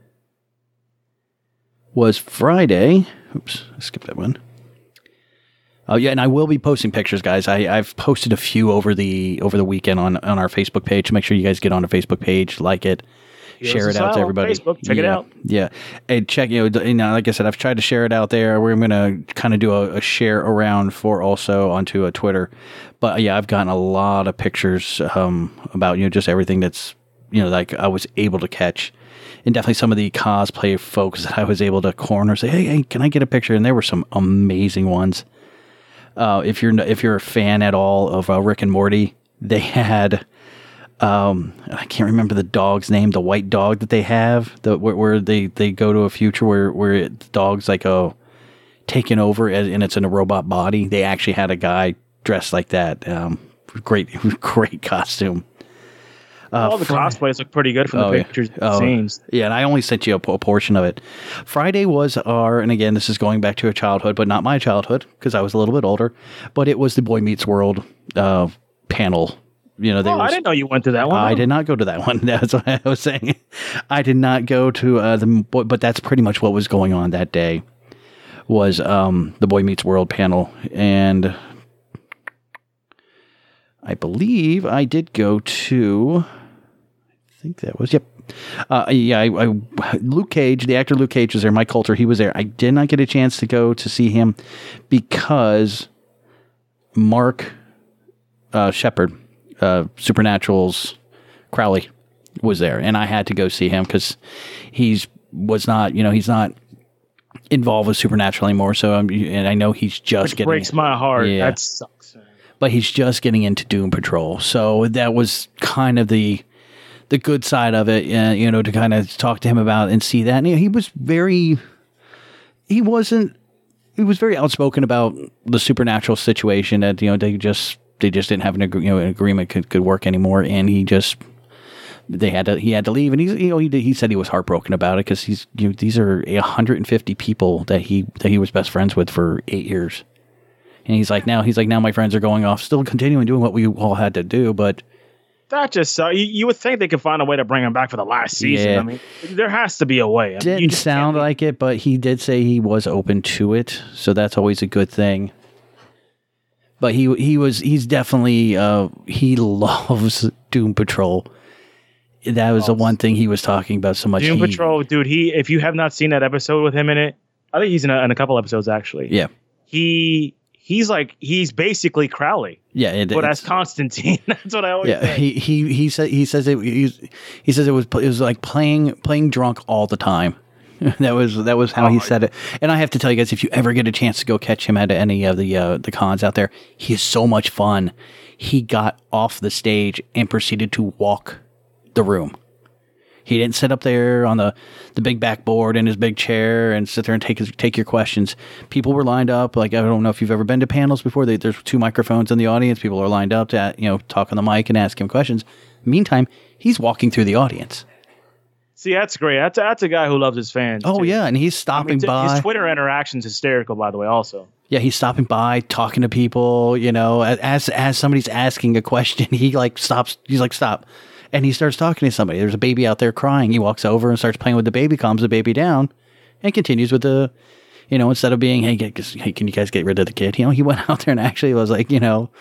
A: was Friday. Oops, I skipped that one. Oh yeah, and I will be posting pictures, guys. I, I've posted a few over the over the weekend on, on our Facebook page. Make sure you guys get on the Facebook page, like it, share it out to everybody.
B: Facebook, check
A: yeah,
B: it out.
A: Yeah, and check. You know, you know, like I said, I've tried to share it out there. We're going to kind of do a, a share around for also onto a Twitter. But yeah, I've gotten a lot of pictures um, about you know just everything that's you know like I was able to catch. And definitely some of the cosplay folks that I was able to corner, say, hey, hey, can I get a picture? And there were some amazing ones. Uh, if you're if you're a fan at all of uh, Rick and Morty, they had, um, I can't remember the dog's name, the white dog that they have, the where, where they, they go to a future where, where it, the dog's like a, taken over as, and it's in a robot body. They actually had a guy dressed like that. Um, great, great costume.
B: Uh, All the Friday. Cosplays look pretty good from the
A: oh,
B: pictures
A: yeah.
B: and
A: oh,
B: scenes.
A: Yeah, and I only sent you a, a portion of it. Friday was our, and again, this is going back to a childhood, but not my childhood, because I was a little bit older, but it was the Boy Meets World uh, panel. You know, they
B: oh,
A: were,
B: I didn't know you went to that one.
A: I did not go to that one. That's what I was saying. I did not go to uh, the, but that's pretty much what was going on that day, was um, the Boy Meets World panel. And I believe I did go to... I think that was, yep. Uh, yeah, I, I, Luke Cage, the actor Luke Cage was there. Mike Coulter, he was there. I did not get a chance to go to see him because Mark uh, Shepard, uh, Supernatural's Crowley, was there. And I had to go see him because he's was not, you know, he's not involved with Supernatural anymore. So, I'm, and I know he's just
B: Which
A: getting...
B: breaks my heart.
A: Yeah.
B: That sucks.
A: But he's just getting into Doom Patrol. So that was kind of the... the good side of it, uh, you know, to kind of talk to him about and see that. And he was very, he wasn't, he was very outspoken about the Supernatural situation that, you know, they just, they just didn't have an, you know, an agreement could, could work anymore. And he just, they had to, he had to leave. And he's, you know, he did, he said he was heartbroken about it because he's, you know, these are one hundred fifty people that he, that he was best friends with for eight years. And he's like, now, he's like, now my friends are going off, still continuing doing what we all had to do, but
B: that just uh, you, you would think they could find a way to bring him back for the last season.
A: Yeah.
B: I mean, there has to be a way. I mean,
A: didn't
B: you just
A: sound like it, but he did say he was open to it, so that's always a good thing. But he he was he's definitely uh, he loves Doom Patrol. That was oh, the one thing he was talking about so much.
B: Doom
A: he,
B: Patrol, dude. He if you have not seen that episode with him in it, I think he's in a, in a couple episodes actually.
A: Yeah,
B: he. He's like he's basically Crowley.
A: Yeah, it,
B: but as Constantine, that's what I always.
A: Yeah,
B: say.
A: he he he said he says it. He, he says it was it was like playing playing drunk all the time. that was that was how oh, he said it. And I have to tell you guys, if you ever get a chance to go catch him at any of the uh, the cons out there, he is so much fun. He got off the stage and proceeded to walk the room. He didn't sit up there on the, the big backboard in his big chair and sit there and take his, take your questions. People were lined up. Like, I don't know if you've ever been to panels before. They, there's two microphones in the audience. People are lined up to, you know, talk on the mic and ask him questions. Meantime, he's walking through the audience.
B: See, that's great. That's, that's a guy who loves his fans.
A: Oh,
B: too.
A: yeah, and he's stopping I mean, by.
B: His Twitter interaction's hysterical, by the way, also.
A: Yeah, he's stopping by, talking to people, you know, as as somebody's asking a question, he, like, stops. He's like, stop. And he starts talking to somebody. There's a baby out there crying. He walks over and starts playing with the baby, calms the baby down, and continues with the, you know, instead of being, hey, get, hey, can you guys get rid of the kid? You know, he went out there and actually was like, you know,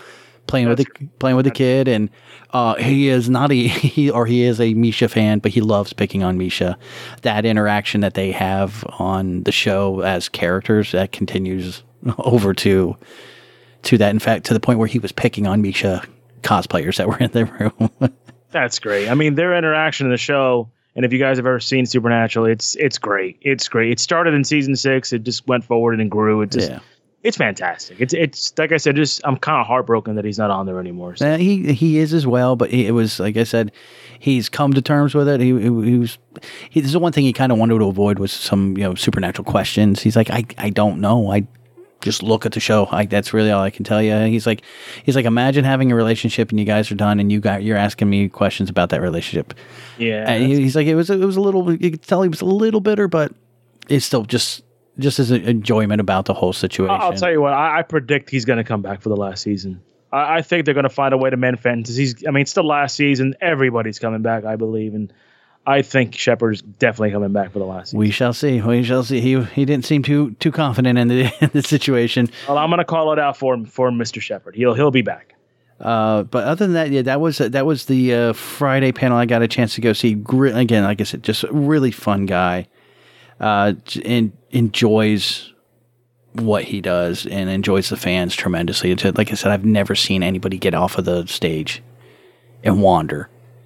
A: playing That's, with the playing with the kid, and uh, he is not a he or he is a Misha fan, but he loves picking on Misha. That interaction that they have on the show as characters that continues over to to that. In fact, to the point where he was picking on Misha cosplayers that were in the room.
B: That's great. I mean, their interaction in the show, and if you guys have ever seen Supernatural, it's it's great. It's great. It started in season six. It just went forward and grew. It just, yeah. It's fantastic. It's it's like I said, just I'm kind of heartbroken that he's not on there anymore. So.
A: Uh, he he is as well, but it was like I said, he's come to terms with it. He, he, he was. He, this is the one thing he kind of wanted to avoid was some you know supernatural questions. He's like, I I don't know. I just look at the show. Like that's really all I can tell you. He's like, he's like, imagine having a relationship and you guys are done and you got you're asking me questions about that relationship.
B: Yeah,
A: and he, he's like, it was it was a little. You could tell he was a little bitter, but it's still just. Just as an enjoyment about the whole situation.
B: I'll tell you what, I, I predict he's going to come back for the last season. I, I think they're going to find a way to mend fences. He's, I mean, it's the last season. Everybody's coming back, I believe, and I think Shepard's definitely coming back for the last season.
A: We shall see. We shall see. He he didn't seem too too confident in the in the situation.
B: Well, I'm going to call it out for him, for Mister Shepard. He'll he'll be back.
A: Uh, but other than that, yeah, that was that was the uh, Friday panel. I got a chance to go see. Again, like I said, just a really fun guy. Uh, and enjoys what he does and enjoys the fans tremendously. It's, like I said, I've never seen anybody get off of the stage and wander.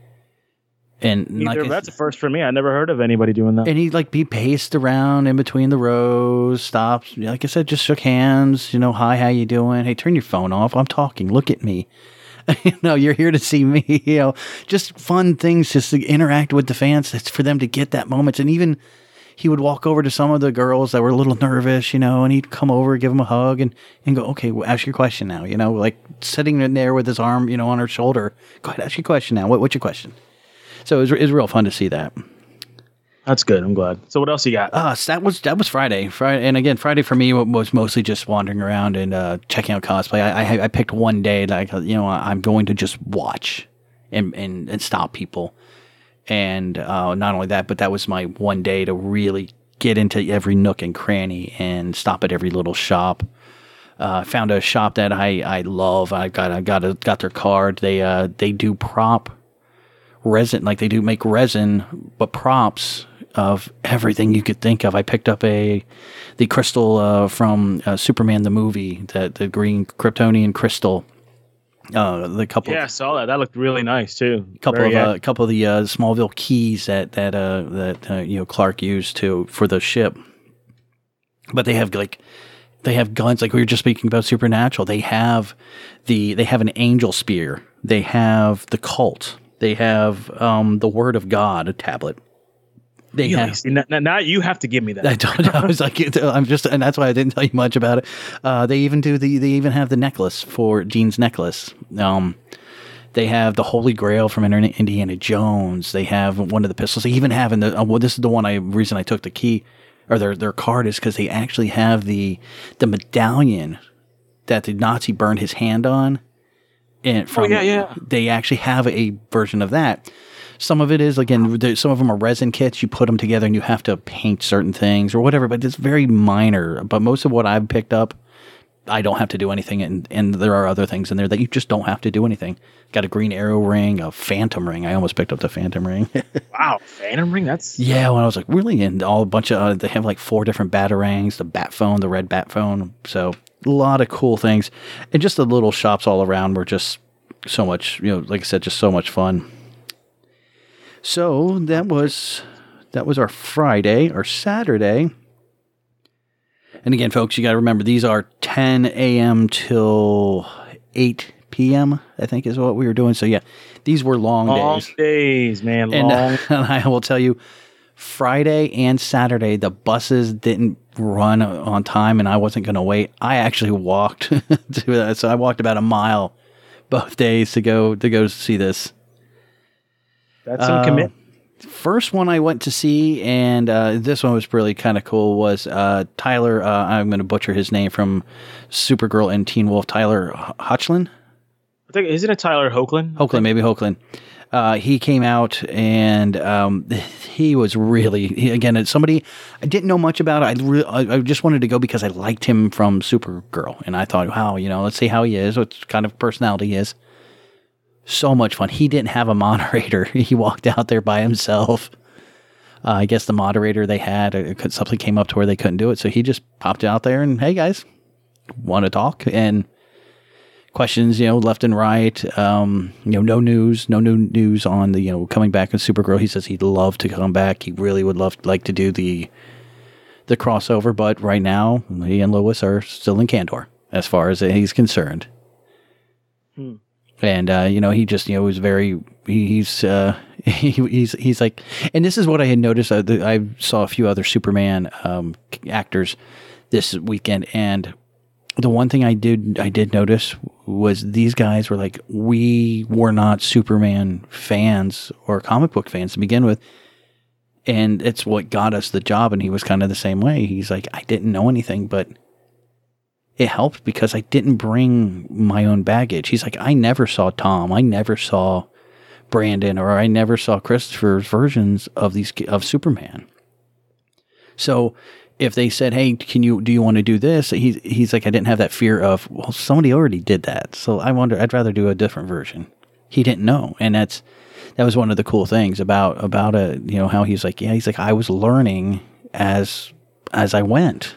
A: And
B: Either,
A: like
B: that's a first for me. I never heard of anybody doing that.
A: And he like be paced around in between the rows, stops. Like I said, just shook hands. You know, hi, how you doing? Hey, turn your phone off. I'm talking. Look at me. You know, you're here to see me. You know, just fun things just to interact with the fans. It's for them to get that moment. And even. He would walk over to some of the girls that were a little nervous, you know, and he'd come over, give them a hug, and, and go, okay, well, ask your question now, you know, like sitting in there with his arm, you know, on her shoulder. Go ahead, ask your question now. What, what's your question? So it was, it was real fun to see that.
B: That's good. I'm glad. So what else you got?
A: Uh, so that was that was Friday. Friday, and again, Friday for me was mostly just wandering around and uh, checking out cosplay. I, I I picked one day that I, you know I'm going to just watch and and, and stop people. And uh, not only that, but that was my one day to really get into every nook and cranny and stop at every little shop. Uh, found a shop that I, I love. I got I got a, got their card. They uh they do prop resin, like they do make resin, but props of everything you could think of. I picked up a the crystal uh, from uh, Superman the movie, the the green Kryptonian crystal. Uh, the couple.
B: Yeah, I saw that. That looked really nice too.
A: Couple Very of a uh, couple of the uh, Smallville keys that that uh, that uh, you know Clark used to for the ship. But they have like they have guns like we were just speaking about Supernatural. They have the they have an angel spear. They have the cult. They have um, the Word of God, a tablet. They
B: really?
A: have,
B: See, now, now you have to give me that.
A: I don't know. I was like, I'm just, and that's why I didn't tell you much about it. Uh, they even do the, they even have the necklace for Jean's necklace. Um, they have the Holy Grail from Indiana Jones. They have one of the pistols. They even have in the, uh, well, this is the one I, reason I took the key or their, their card is because they actually have the, the medallion that the Nazi burned his hand on. And from,
B: oh, yeah, yeah.
A: They actually have a version of that. Some of it is, again, some of them are resin kits. You put them together and you have to paint certain things or whatever, but it's very minor. But most of what I've picked up, I don't have to do anything. And, and there are other things in there that you just don't have to do anything. Got a green arrow ring, a phantom ring. I almost picked up the phantom ring.
B: Wow, phantom ring? That's...
A: Yeah, when I was like, really? And all a bunch of, uh, they have like four different batarangs, the bat phone, the red bat phone. So a lot of cool things. And just the little shops all around were just so much, you know, like I said, just so much fun. So that was that was our Friday, our Saturday. And again, folks, you got to remember, these are ten a.m. till eight p.m., I think is what we were doing. So, yeah, these were long,
B: long
A: days.
B: days, man.
A: And,
B: long.
A: uh, and I will tell you, Friday and Saturday, the buses didn't run on time, and I wasn't going to wait. I actually walked to that. So I walked about a mile both days to go to go see this.
B: That's some uh, commit.
A: First one I went to see, and uh, this one was really kind of cool, was uh, Tyler, uh, I'm going to butcher his name, from Supergirl and Teen Wolf, Tyler Hoechlin?
B: I think, isn't it Tyler Hoechlin?
A: Hoechlin, maybe Hoechlin. Uh, he came out and um, he was really, he, again, it's somebody I didn't know much about. I, re- I just wanted to go because I liked him from Supergirl. And I thought, wow, you know, let's see how he is, what kind of personality he is. So much fun. He didn't have a moderator. He walked out there by himself. Uh, I guess the moderator they had, uh, could, something came up to where they couldn't do it. So he just popped out there and, hey, guys, want to talk? And questions, you know, left and right. Um, you know, no news, no new news on the, you know, coming back in Supergirl. He says he'd love to come back. He really would love like to do the the crossover, but right now he and Lois are still in Kandor as far as he's concerned. Hmm. And uh, you know, he just, you know, was very he, he's uh, he, he's he's like, and this is what I had noticed. I, I saw a few other Superman um, actors this weekend, and the one thing I did I did notice was these guys were like, we were not Superman fans or comic book fans to begin with. And it's what got us the job. And he was kind of the same way. He's like, I didn't know anything, but it helped because I didn't bring my own baggage. He's like, I never saw Tom. I never saw Brandon, or I never saw Christopher's versions of these of Superman. So if they said, hey, can you, do you want to do this? He's, he's like, I didn't have that fear of, well, somebody already did that. So I wonder, I'd rather do a different version. He didn't know. And that's, that was one of the cool things about, about a, you know, how he's like, yeah, he's like, I was learning as, as I went.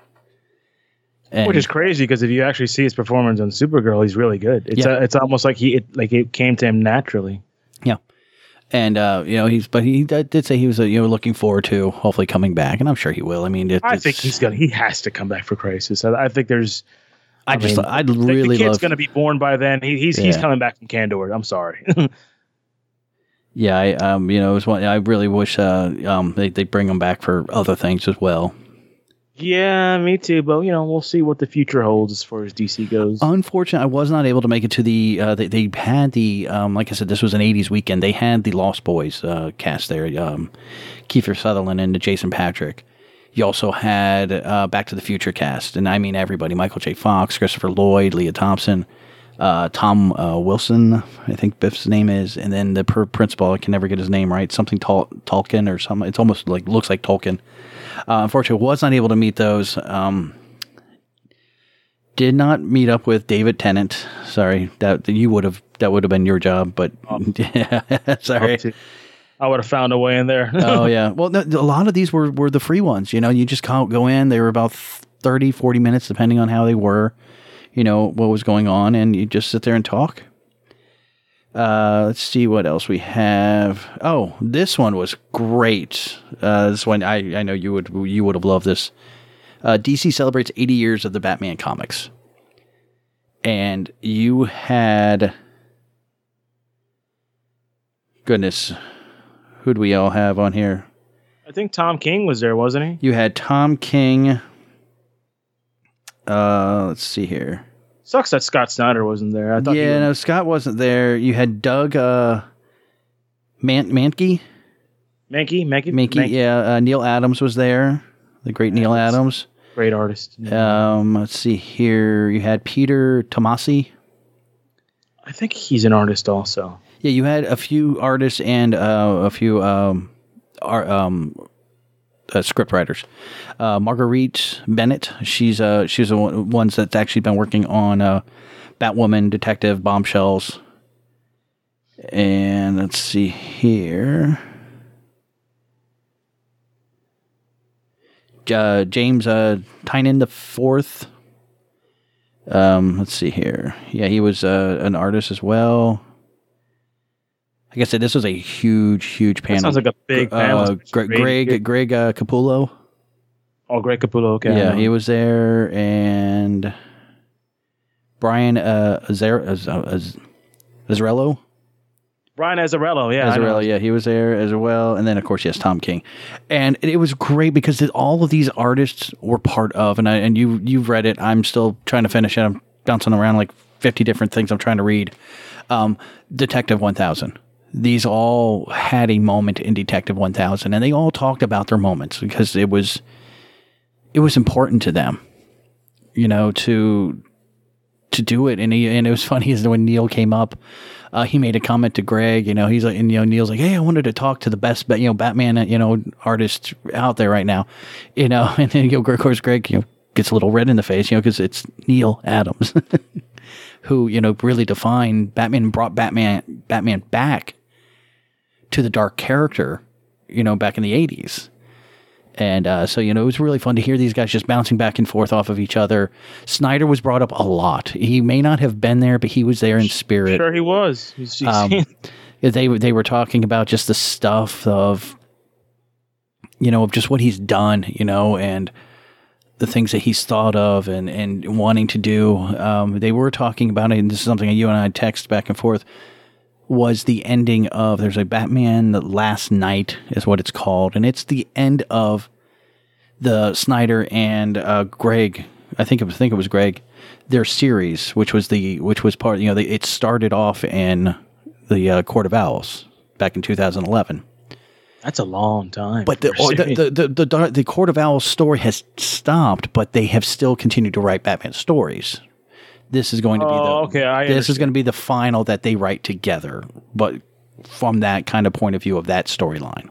A: And,
B: which is crazy because if you actually see his performance on Supergirl, he's really good. It's
A: yeah.
B: a, it's almost like he, it, like it came to him naturally.
A: Yeah. And, uh, you know, he's, but he did say he was, uh, you know, looking forward to hopefully coming back, and I'm sure he will. I mean, it,
B: I think he's gonna, he has to come back for Crisis. I, I think there's,
A: I, I just,
B: mean,
A: I'd
B: the,
A: really
B: the kid's
A: love,
B: gonna be born by then. He, he's,
A: yeah.
B: he's coming back from Kandor. I'm sorry.
A: yeah. I, um, you know, it was one, I really wish, uh, um, they, they bring him back for other things as well.
B: Yeah, me too. But, you know, we'll see what the future holds as far as D C goes.
A: Unfortunately, I was not able to make it to the, uh, they, they had the, um, like I said, this was an eighties weekend. They had the Lost Boys uh, cast there, um, Kiefer Sutherland and Jason Patrick. You also had uh, Back to the Future cast, and I mean everybody, Michael J. Fox, Christopher Lloyd, Leah Thompson, uh, Tom uh, Wilson, I think Biff's name is, and then the per- principal, I can never get his name right, something Tol- Tolkien or something. It's almost like, looks like Tolkien. Uh, unfortunately, was not able to meet those. Um, did not meet up with David Tennant. Sorry, that you would have that would have been your job, but oh. yeah, sorry.
B: I would have found a way in there.
A: Oh yeah. Well, no, a lot of these were, were the free ones. You know, you just go in. They were about thirty, forty minutes, depending on how they were. You know what was going on, and you just sit there and talk. Uh, let's see what else we have. Oh, this one was great. Uh, this one, I, I know you would you would have loved this. Uh, D C celebrates eighty years of the Batman comics. And you had... Goodness. Who'd we all have on here?
B: I think Tom King was there, wasn't he?
A: You had Tom King. Uh, let's see here.
B: Sucks that Scott Snyder wasn't there. I thought
A: yeah,
B: he
A: no, Scott wasn't there. You had Doug uh, Man- Mankey.
B: Mankey? Mankey?
A: Mankey, yeah. Uh, Neil Adams was there. The great Neil Adams.
B: Great artist.
A: Um, let's see here. You had Peter Tomasi.
B: I think he's an artist also.
A: Yeah, you had a few artists and uh, a few um, art, um, uh, script writers. Uh, Marguerite Bennett, she's uh, she's the one ones that's actually been working on uh, Batwoman, Detective, Bombshells. And let's see here. Uh, James uh, Tynan the Fourth. Um, let's see here. Yeah, he was uh, an artist as well. Like I said, this was a huge, huge panel.
B: That sounds like a big panel.
A: Uh, Greg, Greg, Greg uh, Capullo.
B: Oh, Greg Capullo. Okay.
A: Yeah, he was there, and Brian uh, Azar- Az- Az- Azzarello.
B: Brian Azzarello, yeah.
A: Azzarello, yeah, he was there as well. And then, of course, yes, Tom King. And it was great because all of these artists were part of, and I, and you, you've read it. I'm still trying to finish it. I'm bouncing around like fifty different things I'm trying to read. Um, Detective one thousand. These all had a moment in Detective one thousand, and they all talked about their moments because it was, it was important to them, you know, to to do it. And he, and it was funny is when Neil came up, uh, he made a comment to Greg, you know, he's like, and, you know, Neil's like, hey, I wanted to talk to the best, you know, Batman, you know, artist out there right now, you know, and then, you know, of course, Greg, you know, gets a little red in the face, you know, because it's Neil Adams, who, you know, really defined Batman and brought Batman, Batman back to the dark character, you know, back in the eighties. And uh, so, you know, it was really fun to hear these guys just bouncing back and forth off of each other. Snyder was brought up a lot. He may not have been there, but he was there in spirit.
B: Sure he was. He's, he's
A: um, they, they were talking about just the stuff of, you know, of just what he's done, you know, and the things that he's thought of and, and wanting to do. Um, they were talking about it, and this is something that you and I text back and forth, was the ending of, there's a Batman The Last Night is what it's called, and it's the end of the Snyder and uh, Greg, I think it was, I think it was Greg, their series, which was the which was part, you know, they, it started off in the uh, Court of Owls back in two thousand eleven.
B: That's a long time.
A: But the, or the, the, the, the, the Court of Owls story has stopped, but they have still continued to write Batman stories. This is going to be the
B: oh, okay, I
A: this
B: understand.
A: is going to be the final that they write together, but from that kind of point of view of that storyline.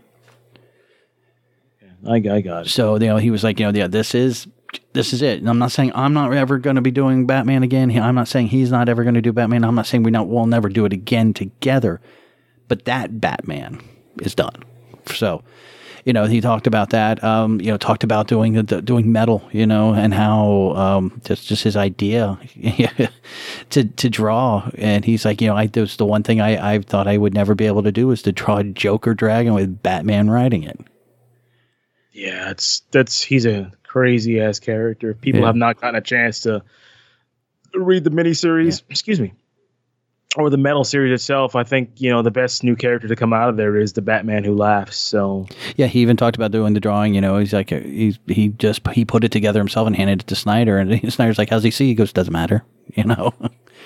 B: I, I got it.
A: So, you know, he was like, you know, yeah, this is this is it. And I'm not saying I'm not ever going to be doing Batman again. I'm not saying he's not ever going to do Batman. I'm not saying we not we'll never do it again together. But that Batman is done. So, you know, he talked about that. Um, you know, talked about doing the, doing metal. You know, and how um, just just his idea to to draw. And he's like, you know, I that was the one thing I I thought I would never be able to do is to draw a Joker dragon with Batman riding it.
B: Yeah, it's that's he's a crazy ass character. If people
A: Yeah.
B: have not gotten a chance to read the miniseries, yeah. excuse me, or the Metal series itself, I think, you know, the best new character to come out of there is the Batman Who Laughs. So
A: yeah, he even talked about doing the drawing. You know, he's like, he's he just he put it together himself and handed it to Snyder, and Snyder's like, "How's he see?" He goes, "Doesn't matter," you know.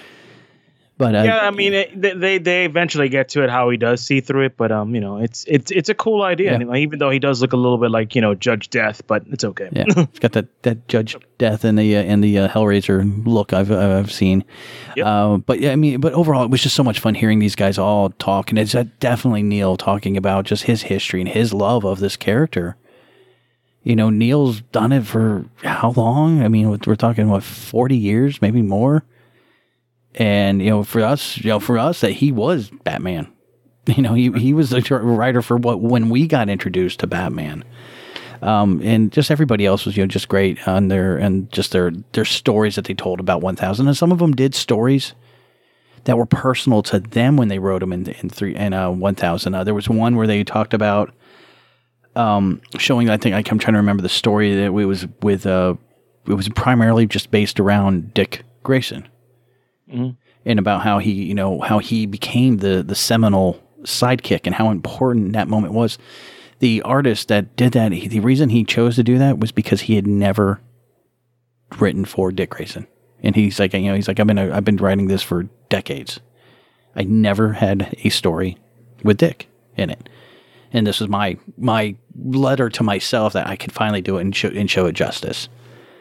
A: But uh,
B: yeah, I mean, it, they they eventually get to it how he does see through it, but um, you know, it's it's it's a cool idea.
A: Yeah.
B: And even though he does look a little bit like, you know, Judge Death, but it's okay.
A: Yeah, it's got that, that Judge Death and the uh, and the uh, Hellraiser look I've uh, I've seen.
B: Yep.
A: Uh, but yeah, I mean, but overall, it was just so much fun hearing these guys all talk, and it's uh, definitely Neil talking about just his history and his love of this character. You know, Neil's done it for how long? I mean, we're talking what, forty years, maybe more. And, you know, for us, you know, for us that he was Batman, you know, he, he was the writer for what, when we got introduced to Batman. Um, and just everybody else was, you know, just great on their, and just their, their stories that they told about one thousand. And some of them did stories that were personal to them when they wrote them in, in three, and, uh, one thousand. Uh, there was one where they talked about, um, showing, I think I'm trying to remember the story that it was with, uh, it was primarily just based around Dick Grayson. Mm-hmm. And about how he, you know, how he became the, the seminal sidekick and how important that moment was. The artist that did that, he, the reason he chose to do that was because he had never written for Dick Grayson. And he's like, you know, he's like, I've been, I've been writing this for decades. I never had a story with Dick in it. And this was my, my letter to myself that I could finally do it and show, and show it justice.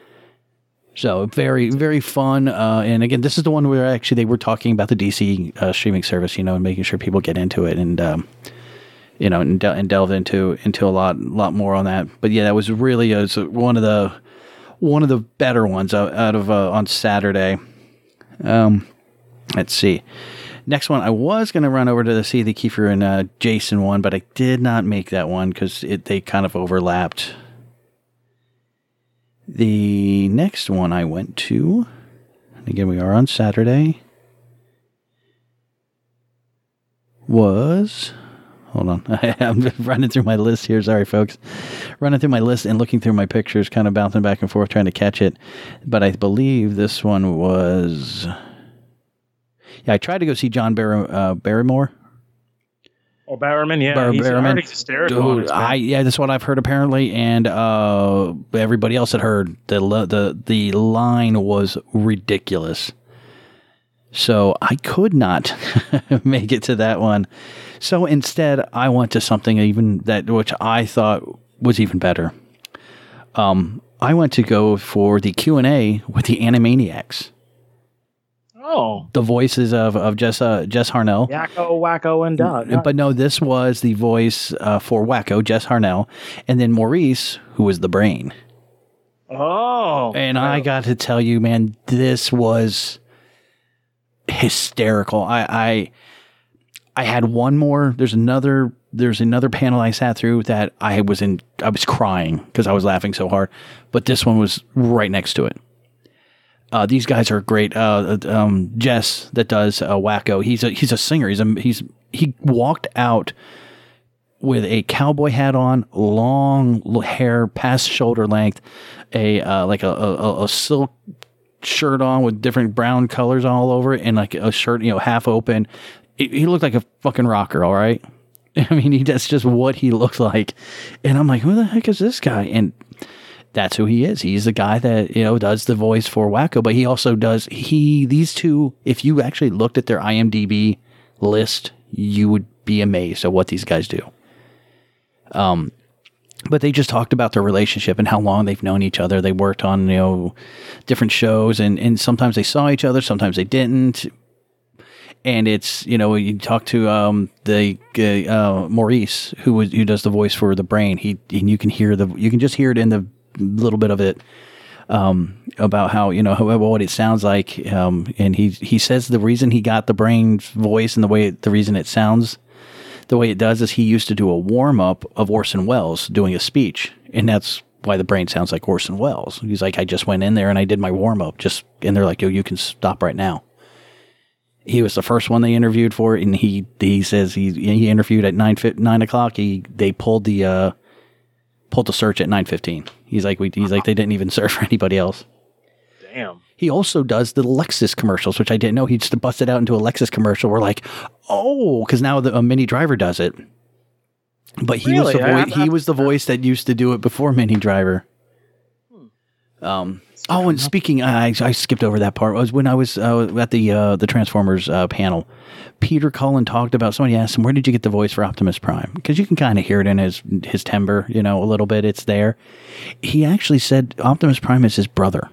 A: So very, very fun. Uh, and again, this is the one where actually they were talking about the D C uh, streaming service, you know, and making sure people get into it and, um, you know, and, de- and delve into into a lot, lot more on that. But yeah, that was really uh, one of the one of the better ones out, out of uh, on Saturday. Um, let's see. Next one, I was going to run over to the see the Kiefer and uh, Jason one, but I did not make that one because it they kind of overlapped. The next one I went to, and again, we are on Saturday, was, hold on, I'm running through my list here, sorry folks, running through my list and looking through my pictures, kind of bouncing back and forth, trying to catch it, but I believe this one was, yeah, I tried to go see John Barry, uh, Barrymore.
B: Oh, Barrowman, yeah,
A: Bar-
B: he's,
A: Barrowman.
B: he's hysterical.
A: Dude, I yeah, that's what I've heard apparently, and uh, everybody else had heard. The the the line was ridiculous, so I could not make it to that one. So instead, I went to something even that which I thought was even better. Um, I went to go for the Q and A with the Animaniacs.
B: Oh,
A: the voices of of Jess uh, Jess Harnell.
B: Yakko, Wacko, and Doug.
A: But no, this was the voice uh, for Wacko, Jess Harnell, and then Maurice, who was the brain.
B: Oh,
A: and I got to tell you, man, this was hysterical. I, I I had one more. There's another. There's another panel I sat through that I was in. I was crying because I was laughing so hard. But this one was right next to it. Uh, these guys are great. Uh, um, Jess that does uh, Wacko. He's a he's a singer. He's a he's he walked out with a cowboy hat on, long hair past shoulder length, a uh, like a, a a silk shirt on with different brown colors all over it, and like a shirt, you know, half open. He, he looked like a fucking rocker. All right. I mean, he, that's just what he looks like. And I'm like, who the heck is this guy? And that's who he is. He's the guy that, you know, does the voice for Wacko, but he also does, he, these two, if you actually looked at their I M D B list, you would be amazed at what these guys do. Um, but they just talked about their relationship and how long they've known each other. They worked on, you know, different shows, and, and sometimes they saw each other, sometimes they didn't. And it's, you know, you talk to um, the uh, Maurice, who was who does the voice for the brain. He and you can hear the you can just hear it in the little bit of it um, about how, you know, how, what it sounds like. Um, and he he says the reason he got the brain's voice and the way the reason it sounds the way it does is he used to do a warm up of Orson Welles doing a speech, and that's why the brain sounds like Orson Welles. He's like, I just went in there and I did my warm up, just and they're like, yo, you can stop right now. He was the first one they interviewed for it, and he he says he he interviewed at nine nine o'clock. He they pulled the uh, pulled the search at nine fifteen. He's like we he's like they didn't even search for anybody else.
B: Damn.
A: He also does the Lexus commercials, which I didn't know. He just busted out into a Lexus commercial. We're like, oh, because now the, a Mini Driver does it. But he
B: Really?
A: was the
B: I-
A: voice.
B: I-
A: He was the voice that used to do it before Mini Driver. Um. Oh, and speaking, I I skipped over that part. Was when I was uh, at the uh, the Transformers uh, panel. Peter Cullen talked about. Somebody asked him, "Where did you get the voice for Optimus Prime?" Because you can kind of hear it in his his timbre, you know, a little bit. It's there. He actually said Optimus Prime is his brother.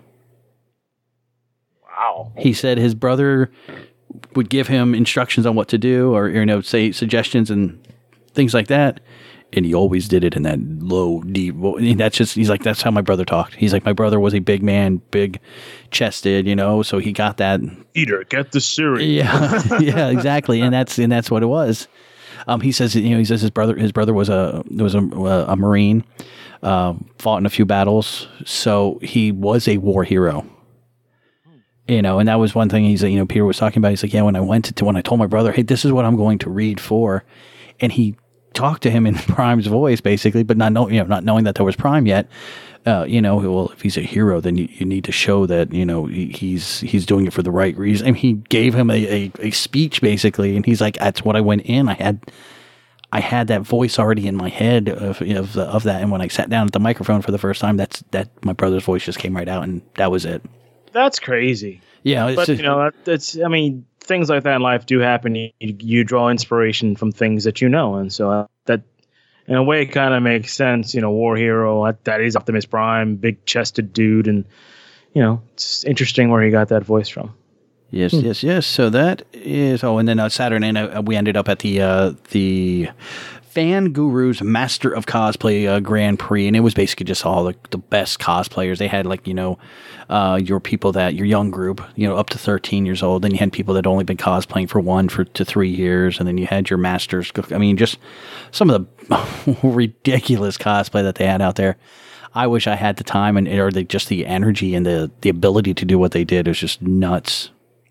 B: Wow.
A: He said his brother would give him instructions on what to do, or, you know, say suggestions and things like that. And he always did it in that low, deep. Well, that's just, he's like, that's how my brother talked. He's like, my brother was a big man, big chested, you know, so he got that.
B: Peter, get the cereal.
A: Yeah, yeah, exactly. And that's, and that's what it was. Um, he says, you know, he says his brother, his brother was a, was a, a Marine, uh, fought in a few battles. So he was a war hero. You know, and that was one thing he's, you know, Peter was talking about. He's like, yeah, when I went to, when I told my brother, hey, this is what I'm going to read for. And he talked to him in Prime's voice, basically, but not know, you know, not knowing that there was Prime yet. Uh, you know, well, if he's a hero, then you, you need to show that, you know, he, he's he's doing it for the right reason. I mean, he gave him a, a, a speech, basically, and he's like, that's what I went in. I had I had that voice already in my head of of, of that, and when I sat down at the microphone for the first time, that's that my brother's voice just came right out, and that was it.
B: That's crazy.
A: Yeah, it's
B: But,
A: just,
B: you know, that, that's, I mean, things like that in life do happen. You, you draw inspiration from things that you know. And so uh, that, in a way, it kind of makes sense. You know, war hero, that, that is Optimus Prime, big chested dude. And, you know, it's interesting where he got that voice from.
A: Yes, hmm. yes, yes. So that is, oh, and then uh, Saturday night, uh, we ended up at the, uh, the Fan Guru's Master of Cosplay uh, Grand Prix, and it was basically just all the, the best cosplayers. They had, like, you know, uh, your people that, your young group, you know, up to thirteen years old. Then you had people that had only been cosplaying for one for to three years, and then you had your masters. I mean, just some of the ridiculous cosplay that they had out there. I wish I had the time and or the, just the energy and the, the ability to do what they did. It was just nuts.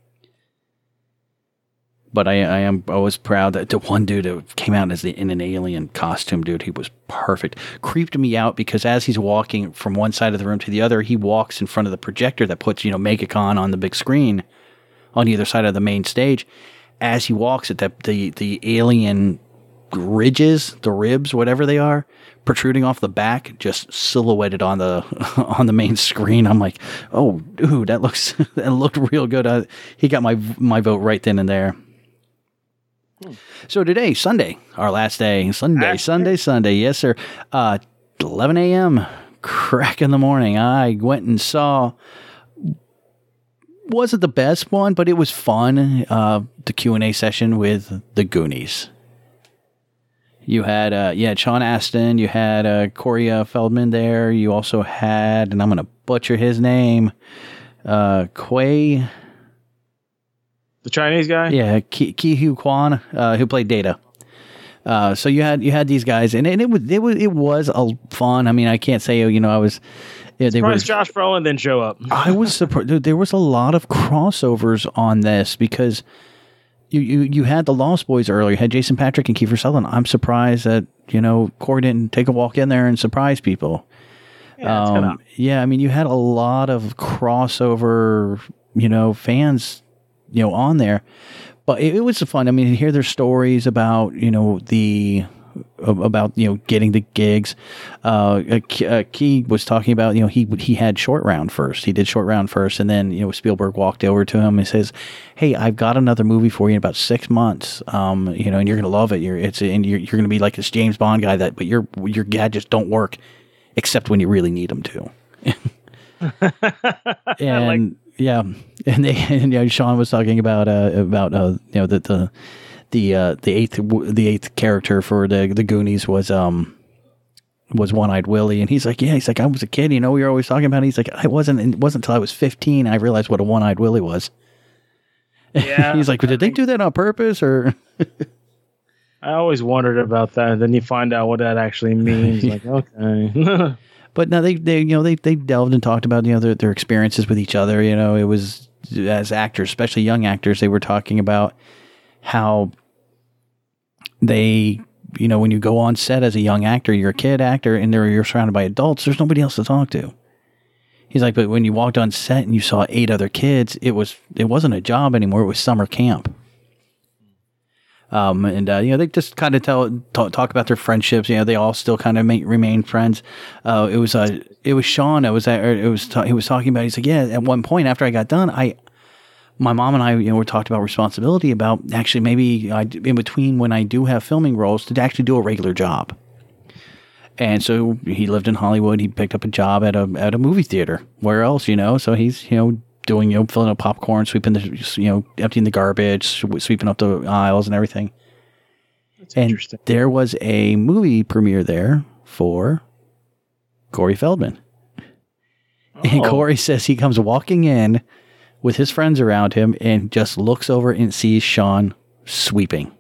A: But I, I am I was proud that the one dude that came out as the, in an alien costume, dude, he was perfect. Creeped me out because as he's walking from one side of the room to the other, he walks in front of the projector that puts, you know, MegaCon on the big screen on either side of the main stage. As he walks, at that the the alien ridges, the ribs, whatever they are, protruding off the back, just silhouetted on the on the main screen. I'm like, oh, dude, that looks that looked real good. I, he got my my vote right then and there. So today, Sunday, our last day, Sunday, last Sunday, day. Sunday, yes, sir. Uh, eleven a.m., crack in the morning, I went and saw wasn't the best one, but it was fun. Uh, the Q and A session with the Goonies. You had, uh, yeah, Sean Astin. You had uh, Corey uh, Feldman there. You also had, and I'm going to butcher his name, uh, Quay.
B: The Chinese guy?
A: Yeah, Ki, Ki Hu Kwan, uh, who played Data. Uh, so you had you had these guys, and, and it was it was it was a fun. I mean, I can't say you know I was. Yeah, they
B: surprised
A: were,
B: Josh Brolin didn't show up.
A: I was surprised. There was a lot of crossovers on this because. You, you you had the Lost Boys earlier. You had Jason Patric and Kiefer Sutherland. I'm surprised that, you know, Corey didn't take a walk in there and surprise people.
B: Yeah,
A: um,
B: kinda...
A: yeah, I mean, you had a lot of crossover, you know, fans, you know, on there. But it, it was fun. I mean, to hear their stories about, you know, the... about, you know, getting the gigs. Uh, uh, Key was talking about, you know, he he had Short Round first. He did Short Round first, and then, you know, Spielberg walked over to him and says, "Hey, I've got another movie for you in about six months. Um, you know, and you're gonna love it. You're it's and you're you're gonna be like this James Bond guy that, but your your gadgets don't work except when you really need them to." and like- yeah, and they and you know, Sean was talking about uh about uh you know the the. The uh, the eighth the eighth character for the the Goonies was um was One Eyed Willie, and he's like, yeah, he's like, I was a kid, you know, we were always talking about it. He's like, I wasn't, it wasn't until I was fifteen I realized what a One Eyed Willie was. Yeah, he's like, did they do that on purpose or?
B: I always wondered about that, and then you find out what that actually means. Like, okay.
A: But now they they you know they they delved and talked about, you know, their their experiences with each other. You know, it was as actors, especially young actors, they were talking about how. They, you know, when you go on set as a young actor, you're a kid actor, and there you're surrounded by adults. There's nobody else to talk to. He's like, but when you walked on set and you saw eight other kids, it was it wasn't a job anymore. It was summer camp. Um, and uh, you know, they just kind of tell talk, talk about their friendships. You know, they all still kind of remain friends. Uh, it was uh, it was Sean. I was at, it was ta- he was talking about. He's like, yeah. At one point after I got done, I. My mom and I, you know, were talked about responsibility about actually maybe I, in between when I do have filming roles to actually do a regular job. And so he lived in Hollywood. He picked up a job at a at a movie theater. Where else, you know? So he's, you know, doing, you know, filling up popcorn, sweeping the, you know, emptying the garbage, sweeping up the aisles and everything.
B: That's
A: and
B: interesting.
A: There was a movie premiere there for Corey Feldman. Oh. And Corey says he comes walking in with his friends around him and just looks over and sees Sean sweeping.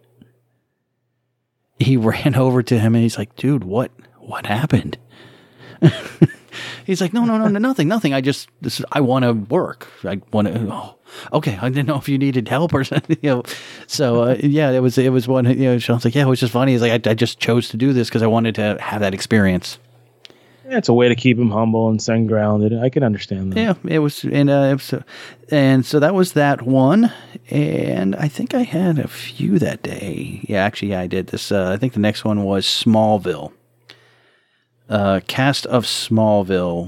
A: He ran over to him and he's like, dude, what, what happened? He's like, no, no, no, no, nothing, nothing. I just, this is, I want to work. I want to, oh, okay. I didn't know if you needed help or something, you know? So, uh, yeah, it was, it was one, you know, Sean's like, yeah, it was just funny. He's like, I, I just chose to do this because I wanted to have that experience.
B: Yeah, it's a way to keep him humble and staying grounded. I can understand that.
A: Yeah, it was, and uh, it was, uh, and so that was that one. And I think I had a few that day. Yeah, actually, yeah, I did this. Uh, I think the next one was Smallville. Uh, cast of Smallville.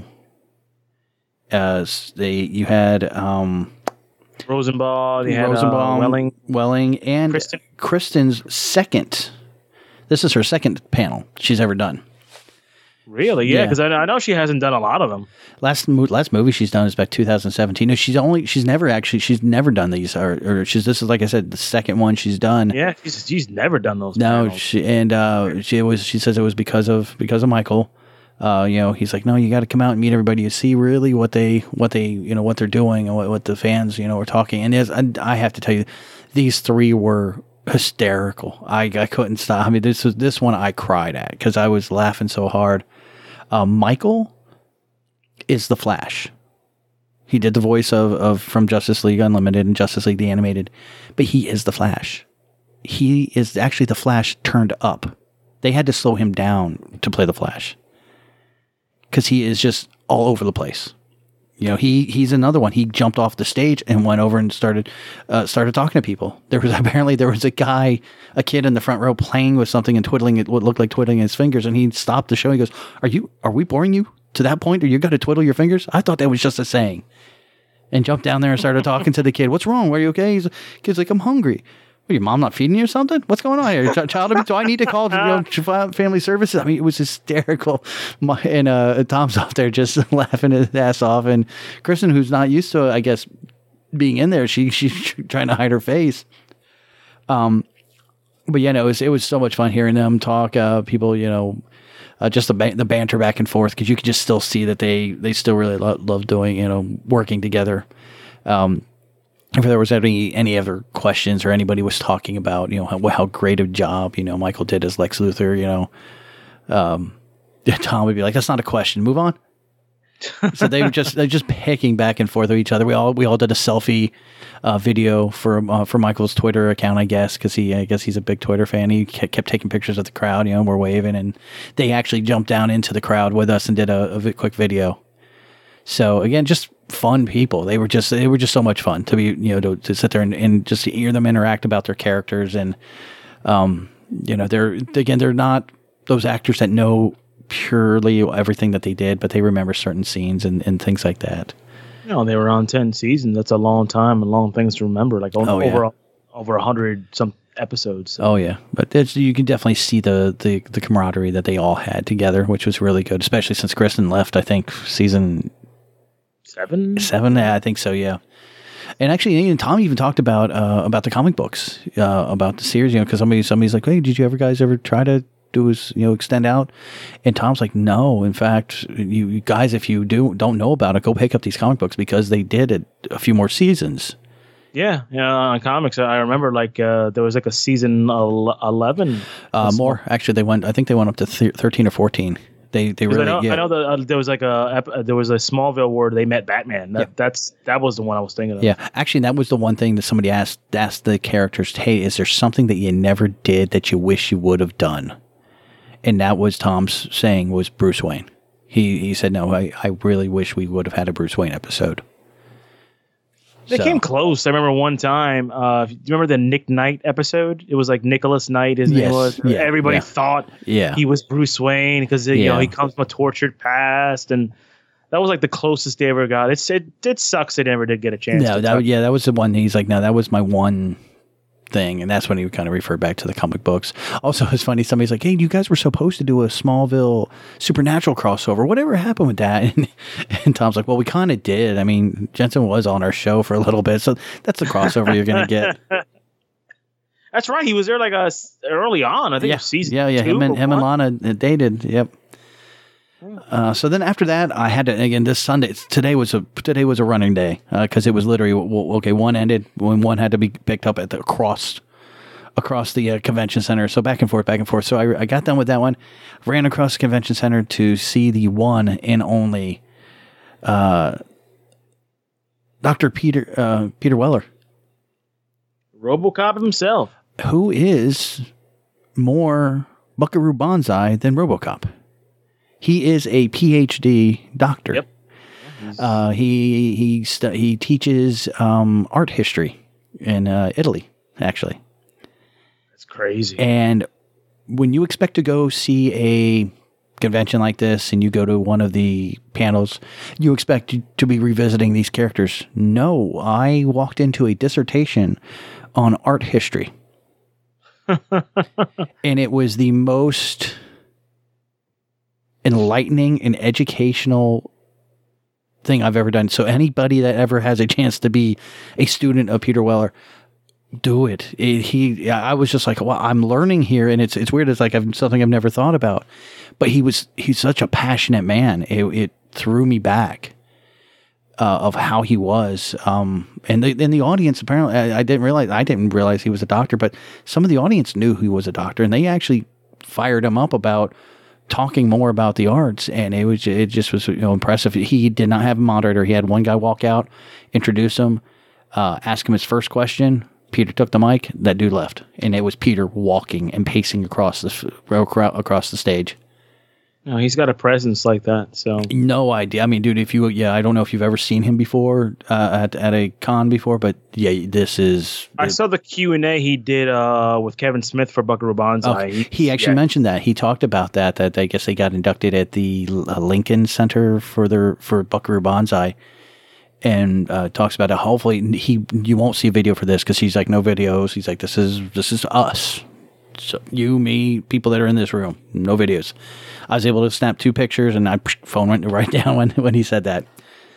A: As they, you had um,
B: Rosenbaum, you had
A: Rosenbaum,
B: uh, Welling,
A: Welling, and
B: Kristen.
A: Kristen's second. This is her second panel she's ever done.
B: Really? Yeah, because yeah. I, I know she hasn't done a lot of them.
A: Last mo- last movie she's done is back two thousand seventeen. No, she's only she's never actually she's never done these, or, or she's this is like I said the second one she's done.
B: Yeah, she's she's never done those.
A: No, she, and uh, she was she says it was because of because of Michael. Uh, you know, he's like, no, you got to come out and meet everybody to see really what they what they you know what they're doing and what, what the fans you know are talking. And there's, I, I have to tell you, these three were hysterical. I I couldn't stop. I mean, this was this one I cried at because I was laughing so hard. Uh, Michael is the Flash. He did the voice of, of from Justice League Unlimited and Justice League the Animated, but he is the Flash. He is actually the Flash turned up. They had to slow him down to play the Flash because he is just all over the place. You know, he he's another one. He jumped off the stage and went over and started uh, started talking to people. There was apparently there was a guy, a kid in the front row playing with something and twiddling it, what looked like twiddling his fingers. And he stopped the show. He goes, "Are you? Are we boring you to that point? Are you got to twiddle your fingers? I thought that was just a saying." And jumped down there and started talking to the kid. "What's wrong? Are you okay?" He's kid's like, "I'm hungry." What, your mom not feeding you or something? What's going on here? Ch- child abuse? Do I need to call you know, family services? I mean, it was hysterical. My, and uh, Tom's off there just laughing his ass off. And Kristen, who's not used to, I guess, being in there. She she's trying to hide her face. Um, but yeah, no, it was it was so much fun hearing them talk. Uh, people, you know, uh, just the ba- the banter back and forth because you could just still see that they they still really lo- love doing, you know, working together. Um, if there was any any other questions or anybody was talking about, you know, how, how great a job, you know, Michael did as Lex Luthor, you know, um, Tom would be like, that's not a question. Move on. So they were just they're just picking back and forth with each other. We all we all did a selfie uh, video for uh, for Michael's Twitter account, I guess, because he I guess he's a big Twitter fan. He kept, kept taking pictures of the crowd. You know, we're waving, and they actually jumped down into the crowd with us and did a, a quick video. So again, just fun people. They were just they were just so much fun to be you know to, to sit there and, and just hear them interact about their characters, and um you know they're again they're not those actors that know purely everything that they did, but they remember certain scenes and, and things like that.
B: You know, they were on ten seasons. That's a long time and long things to remember. Like over
A: oh, yeah.
B: over, over a hundred some episodes. So.
A: Oh yeah, but it's, you can definitely see the, the the camaraderie that they all had together, which was really good. Especially since Kristen left, I think season
B: seven.
A: Seven, yeah, I think so. Yeah. And actually, even Tom even talked about uh, about the comic books, uh, about the series. You know, because somebody somebody's like, "Hey, did you ever guys ever try to do is you know extend out?" And Tom's like, no, in fact, you, you guys, if you do don't know about it, go pick up these comic books because they did it a few more seasons.
B: Yeah, yeah. On comics, I remember like uh, there was like a season eleven.
A: Uh, more actually, they went. I think they went up to th- thirteen or fourteen. They they really.
B: I know,
A: yeah.
B: I know that uh, there was like a uh, there was a Smallville where they met Batman. That,
A: yeah.
B: That's that was the one I was thinking of.
A: Yeah, actually, that was the one thing that somebody asked asked the characters. Hey, is there something that you never did that you wish you would have done? And that was Tom's saying was Bruce Wayne. He he said, no, I, I really wish we would have had a Bruce Wayne episode.
B: They
A: so.
B: came close. I remember one time, uh, do you remember the Nick Knight episode? It was like Nicholas Knight, his
A: yes.
B: name was.
A: Yeah.
B: Everybody
A: yeah.
B: thought
A: yeah.
B: he was Bruce Wayne because, you
A: yeah.
B: know, he comes from a tortured past. And that was like the closest they ever got. It's, it it sucks they never did get a chance.
A: No,
B: to
A: that, yeah, that was the one. He's like, no, that was my one thing, and that's when he would kind of refer back to the comic books. Also, it's funny, somebody's like, hey, you guys were supposed to do a Smallville Supernatural crossover. Whatever happened with that? And, and Tom's like, well, we kind of did. I mean, Jensen was on our show for a little bit, so that's the crossover you're going to get.
B: That's right. He was there like uh, early on. I think
A: yeah.
B: season
A: yeah, yeah.
B: two
A: Him and, him and
B: one.
A: Lana dated. Yep. Uh, so then after that, I had to again this Sunday. Today was a today was a running day because uh, it was literally well, okay. One ended when one had to be picked up at the across across the uh, convention center. So back and forth, back and forth. So I, I got done with that one, ran across the convention center to see the one and only uh, Doctor Peter uh, Peter Weller,
B: RoboCop himself,
A: who is more Buckaroo Banzai than RoboCop. He is a P H D doctor.
B: Yep.
A: Uh, he he stu- he teaches um, art history in uh, Italy, actually.
B: That's crazy.
A: And when you expect to go see a convention like this, and you go to one of the panels, you expect to be revisiting these characters. No, I walked into a dissertation on art history, and it was the most enlightening and educational thing I've ever done. So anybody that ever has a chance to be a student of Peter Weller, do it. it he, I was just like, well, I'm learning here, and it's it's weird. It's like I've, something I've never thought about. But he was he's such a passionate man. It, it threw me back uh, of how he was. Um, and the, in the audience, apparently, I, I didn't realize I didn't realize he was a doctor, but some of the audience knew he was a doctor, and they actually fired him up about talking more about the arts, and it was it just was you know impressive. He did not have a moderator. He had one guy walk out, introduce him, uh, ask him his first question. Peter took the mic. That dude left, and it was Peter walking and pacing across the across the stage.
B: No, he's got a presence like that. So
A: no idea. I mean, dude, if you yeah, I don't know if you've ever seen him before uh, at at a con before, but yeah, this is.
B: I saw the Q and A he did uh, with Kevin Smith for Buckaroo Banzai.
A: Okay. He, he actually yeah. mentioned that. He talked about that. That I guess they got inducted at the uh, Lincoln Center for their for Buckaroo Banzai, and uh, talks about it. Hopefully, he you won't see a video for this because he's like no videos. He's like this is this is us, so you, me, people that are in this room, no videos. I was able to snap two pictures, and I phone went right down when, when he said that.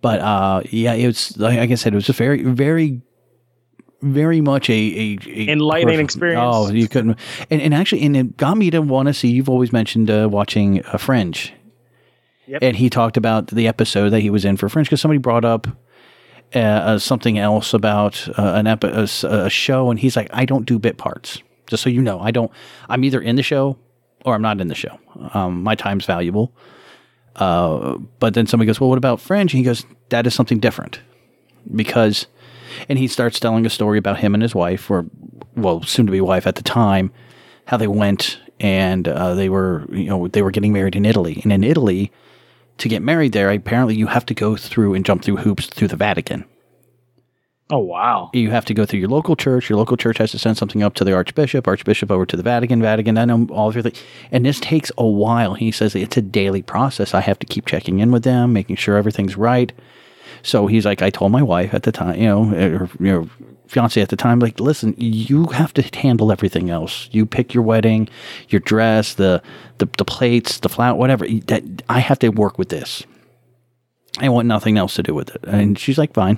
A: But uh, yeah, it was like, like I said, it was a very, very, very much a, a, a
B: enlightening
A: perfect,
B: experience.
A: Oh, you couldn't. And, and actually, and it got me to want to see. You've always mentioned uh, watching uh, Fringe,
B: Yep.
A: and he talked about the episode that he was in for Fringe because somebody brought up uh, uh, something else about uh, an epi- a, a show, and he's like, "I don't do bit parts." Just so you know, I don't. I'm either in the show or I'm not in the show. Um, my time's valuable. Uh, but then somebody goes, well, what about Fringe? And he goes, that is something different. Because, and he starts telling a story about him and his wife, or, well, soon to be wife at the time, how they went and uh, they were, you know, they were getting married in Italy. And in Italy, to get married there, apparently you have to go through and jump through hoops through the Vatican.
B: Oh, wow.
A: You have to go through your local church. Your local church has to send something up to the Archbishop, Archbishop over to the Vatican, Vatican, I know all of your things. And this takes a while. He says it's a daily process. I have to keep checking in with them, making sure everything's right. So he's like, I told my wife at the time, you know, or, you know, fiance at the time, like, listen, you have to handle everything else. You pick your wedding, your dress, the the, the plates, the flower, whatever. That I have to work with this. I want nothing else to do with it. And she's like, fine.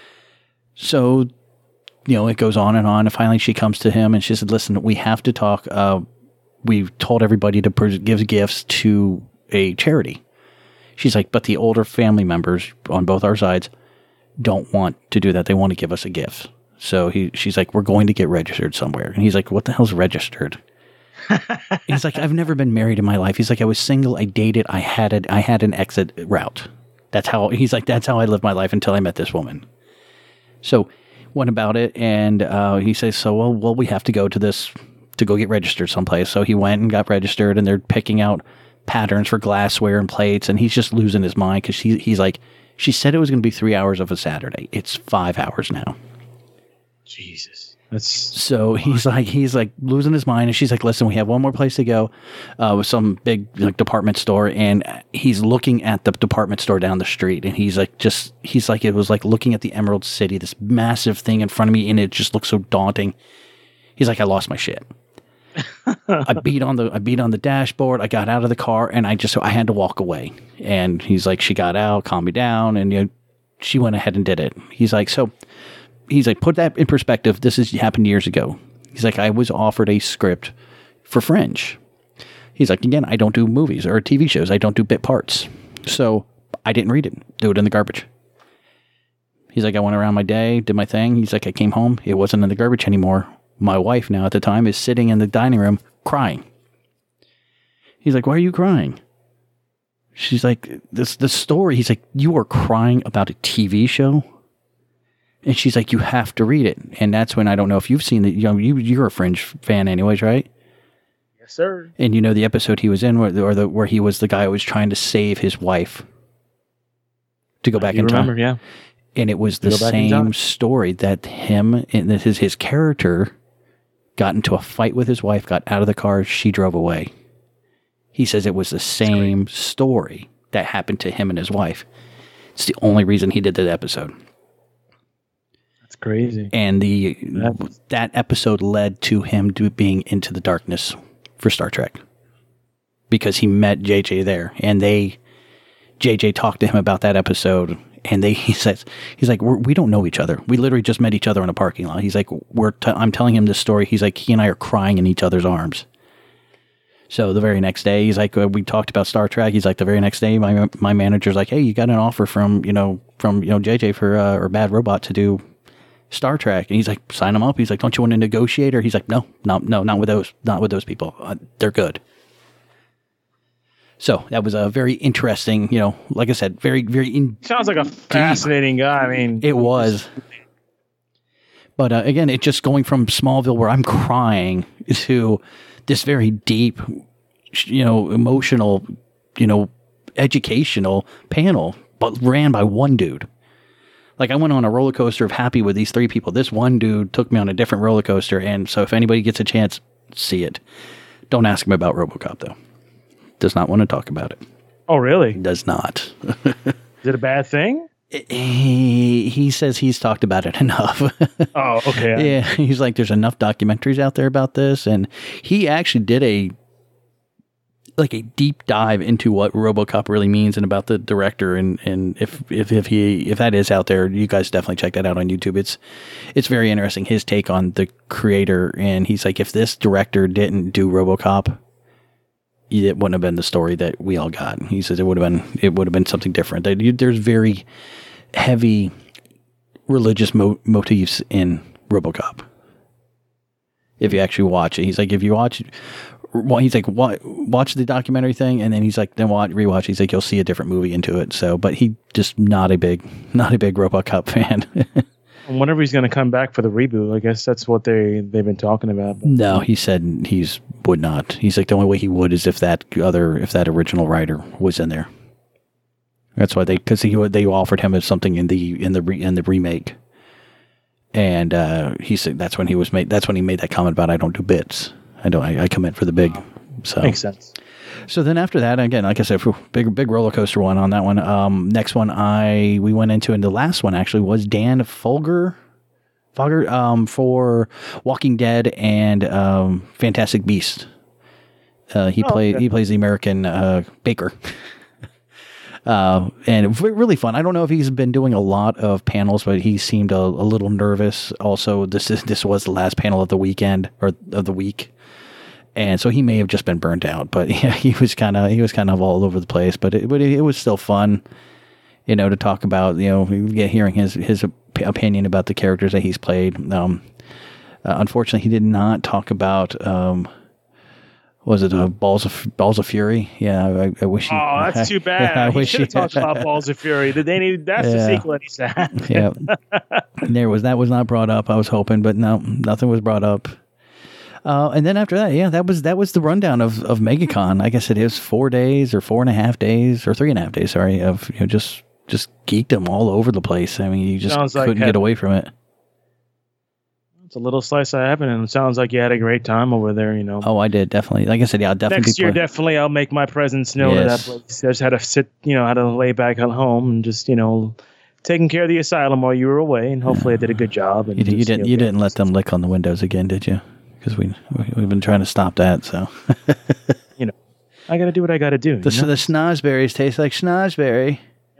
A: So, you know, it goes on and on. And finally she comes to him and she said, listen, we have to talk. Uh, we've told everybody to pr- give gifts to a charity. She's like, but the older family members on both our sides don't want to do that. They want to give us a gift. So he, she's like, we're going to get registered somewhere. And he's like, what the hell's registered? He's like, I've never been married in my life. He's like, I was single. I dated. I had it. I had an exit route. That's how, he's like, that's how I lived my life until I met this woman. So went about it, and uh, he says, so, well, well, we have to go to this, to go get registered someplace. So he went and got registered, and they're picking out patterns for glassware and plates, and he's just losing his mind because he, he's like, she said it was going to be three hours of a Saturday. It's five hours now.
B: Jesus. That's
A: so he's like, he's like losing his mind, and she's like, listen, we have one more place to go uh, with some big like department store, and he's looking at the department store down the street, and he's like, just, he's like, it was like looking at the Emerald City, this massive thing in front of me, and it just looks so daunting. He's like, I lost my shit. I beat on the, I beat on the dashboard. I got out of the car, and I just, I had to walk away. And he's like, she got out, calmed me down, and you know, she went ahead and did it. He's like, so. He's like, put that in perspective. This has happened years ago. He's like, I was offered a script for Fringe. He's like, again, I don't do movies or T V shows. I don't do bit parts. So I didn't read it. Threw it in the garbage. He's like, I went around my day, did my thing. He's like, I came home. It wasn't in the garbage anymore. My wife now at the time is sitting in the dining room crying. He's like, why are you crying? She's like, this, the story. He's like, you are crying about a T V show? And she's like, you have to read it. And that's when, I don't know if you've seen it. You know, you, you're a Fringe fan anyways, right?
B: Yes, sir.
A: And you know the episode he was in where, or the, where he was the guy who was trying to save his wife to go back in
B: remember,
A: time.
B: Yeah.
A: And it was the same story that him, and his, his character got into a fight with his wife, got out of the car, she drove away. He says it was the same story that happened to him and his wife. It's the only reason he did that episode.
B: Crazy.
A: And the That's... that episode led to him do, being into the darkness for Star Trek because he met J J there, and they J J talked to him about that episode, and they he says he's like, We're, we don't know each other. We literally just met each other in a parking lot. He's like, we're t- I'm telling him this story. He's like, he and I are crying in each other's arms. So the very next day, he's like, uh, we talked about Star Trek. He's like, the very next day, my my manager's like, hey, you got an offer from you know from you know J J for uh, or Bad Robot to do Star Trek. And he's like, sign them up. He's like, don't you want to negotiate? Or he's like, no, no, no, not with those, not with those people. Uh, they're good. So that was a very interesting, you know, like I said, very, very in.
B: Sounds like a fascinating guy. I mean,
A: it was. But uh, again, it just going from Smallville, where I'm crying, to this very deep, you know, emotional, you know, educational panel, but ran by one dude. Like, I went on a roller coaster of happy with these three people. This one dude took me on a different roller coaster. And so if anybody gets a chance, see it. Don't ask him about RoboCop, though. Does not want to talk about it.
B: Oh, really?
A: Does not.
B: Is it a bad thing?
A: He, he says he's talked about it enough.
B: Oh, okay.
A: Yeah, he's like, there's enough documentaries out there about this. And he actually did a like a deep dive into what RoboCop really means and about the director, and, and if, if if he if that is out there, you guys definitely check that out on YouTube. It's it's very interesting, his take on the creator, and he's like, if this director didn't do RoboCop, it wouldn't have been the story that we all got. He says it would have been it would have been something different. There's very heavy religious mo- motifs in RoboCop. If you actually watch it, he's like, if you watch, well, he's like, watch the documentary thing, and then he's like, then watch, rewatch. He's like, you'll see a different movie into it. So, but he just not a big, not a big RoboCop fan.
B: Whenever he's going to come back for the reboot, I guess that's what they they've been talking about. But.
A: No, he said he's would not. He's like, the only way he would is if that other, if that original writer was in there. That's why they, because he they offered him as something in the in the re, in the remake. And uh, he said that's when he was made. That's when he made that comment about I don't do bits. I don't. I, I come in for the big. So
B: makes sense.
A: So then after that, again, like I said, big big roller coaster one on that one. Um, next one I we went into, and the last one actually was Dan Fogler, Fogler um, for Walking Dead and um, Fantastic Beast. Uh, he oh, played okay. he plays the American uh, Baker. Uh, and really fun. I don't know if he's been doing a lot of panels, but he seemed a, a little nervous. Also, this is this was the last panel of the weekend or of the week, and so he may have just been burnt out. But yeah, he was kind of he was kind of all over the place. But it, but it, it was still fun, you know, to talk about. You know, hearing his his opinion about the characters that he's played. Um, uh, unfortunately, he did not talk about. Um, Was it uh, Balls of Balls of Fury? Yeah, I, I wish. He,
B: oh, that's too bad. I, I wish should have talked about Balls of Fury. Did they need? That's yeah. the sequel that he said.
A: Yeah, there was that was not brought up. I was hoping, but no, nothing was brought up. Uh, and then after that, yeah, that was that was the rundown of of MegaCon. I guess it is four days or four and a half days or three and a half days. Sorry, of you know just just geekdom all over the place. I mean, you just Sounds couldn't like get away from it.
B: It's a little slice of heaven, and it sounds like you had a great time over there. You know.
A: Oh, I did definitely. Like I said, yeah, I'll definitely.
B: Next year, play. definitely, I'll make my presence known yes. at that place. I just had to sit, you know, had to lay back at home and just, you know, taking care of the asylum while you were away, and hopefully, yeah. I did a good job. And
A: you,
B: just,
A: you didn't.
B: You, know,
A: you didn't let them lick on the windows again, did you? Because we, we we've been trying to stop that. So.
B: You know, I got to do what I got to do.
A: The,
B: you know?
A: the schnozberries taste like schnozberry.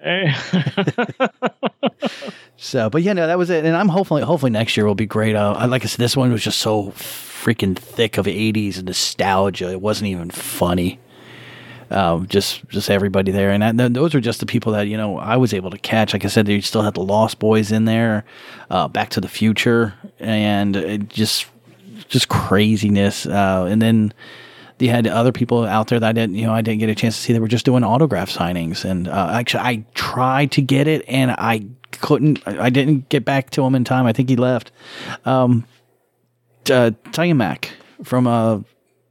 A: So, but yeah, no, that was it. And I'm hopefully, hopefully next year will be great. Uh, like I said, this one was just so freaking thick of eighties nostalgia. It wasn't even funny. Um, just, just everybody there. And that, those were just the people that, you know, I was able to catch. Like I said, they still had the Lost Boys in there, uh, Back to the Future, and it just, just craziness. Uh, and then, you had other people out there that I didn't, you know, I didn't get a chance to see. They were just doing autograph signings, and uh, actually, I tried to get it, and I couldn't. I didn't get back to him in time. I think he left. Um, uh, Tiamat from uh,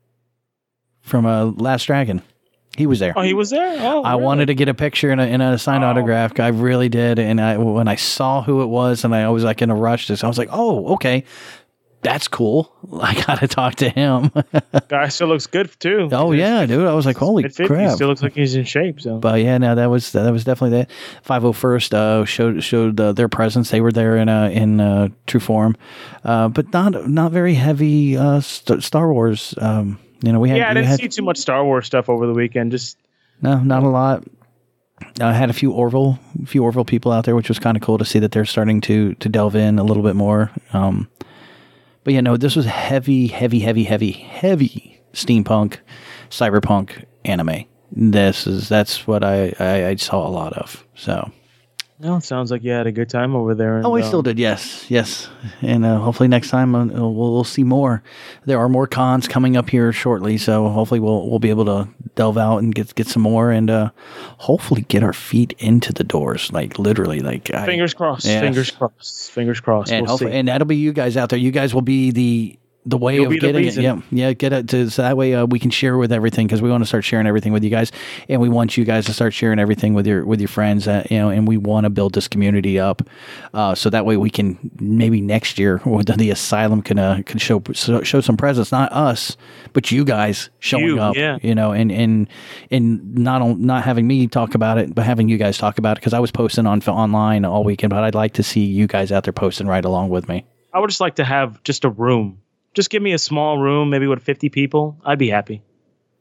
A: from uh, Last Dragon, he was there.
B: Oh, he was there. Oh,
A: I
B: really?
A: wanted to get a picture and a, and a signed oh. autograph. I really did, and I when I saw who it was, and I was like in a rush. To, I was like, oh, okay. That's cool. I got to talk to him.
B: Guy still looks good too.
A: Oh yeah, dude. I was like, holy crap.
B: He still looks like he's in shape. So,
A: but yeah, no, that was that was definitely that. five oh first uh, showed showed uh, their presence. They were there in uh, in uh, true form, uh, but not not very heavy uh, St- Star Wars. Um, you know, we had
B: yeah. I didn't
A: had,
B: see too much Star Wars stuff over the weekend. Just
A: no, not a lot. I had a few Orville, few Orville people out there, which was kind of cool to see that they're starting to to delve in a little bit more. Um, But yeah, no, this was heavy, heavy, heavy, heavy, heavy steampunk, cyberpunk anime. This is that's what I, I, I saw a lot of. So,
B: no, it sounds like you had a good time over there. And,
A: oh, I
B: um,
A: still did. Yes, yes, and uh, hopefully next time uh, we'll, we'll see more. There are more cons coming up here shortly, so hopefully we'll we'll be able to delve out and get get some more, and uh, hopefully get our feet into the doors, like literally, like
B: fingers I, crossed, yes. fingers crossed, fingers crossed,
A: and
B: we'll
A: hopefully,
B: see.
A: and that'll be you guys out there. You guys will be the. The way
B: You'll
A: of
B: be
A: getting it, yeah, yeah, get it to so that way uh, we can share with everything, because we want to start sharing everything with you guys, and we want you guys to start sharing everything with your with your friends, uh, you know, and we want to build this community up, uh, so that way we can maybe next year the, the asylum can uh, can show show some presence, not us, but you guys showing
B: you,
A: up,
B: yeah.
A: you know, and and and not on, not having me talk about it, but having you guys talk about it, because I was posting on online all weekend, but I'd like to see you guys out there posting right along with me.
B: I would just like to have just a room. Just give me a small room, maybe with fifty people. I'd be happy.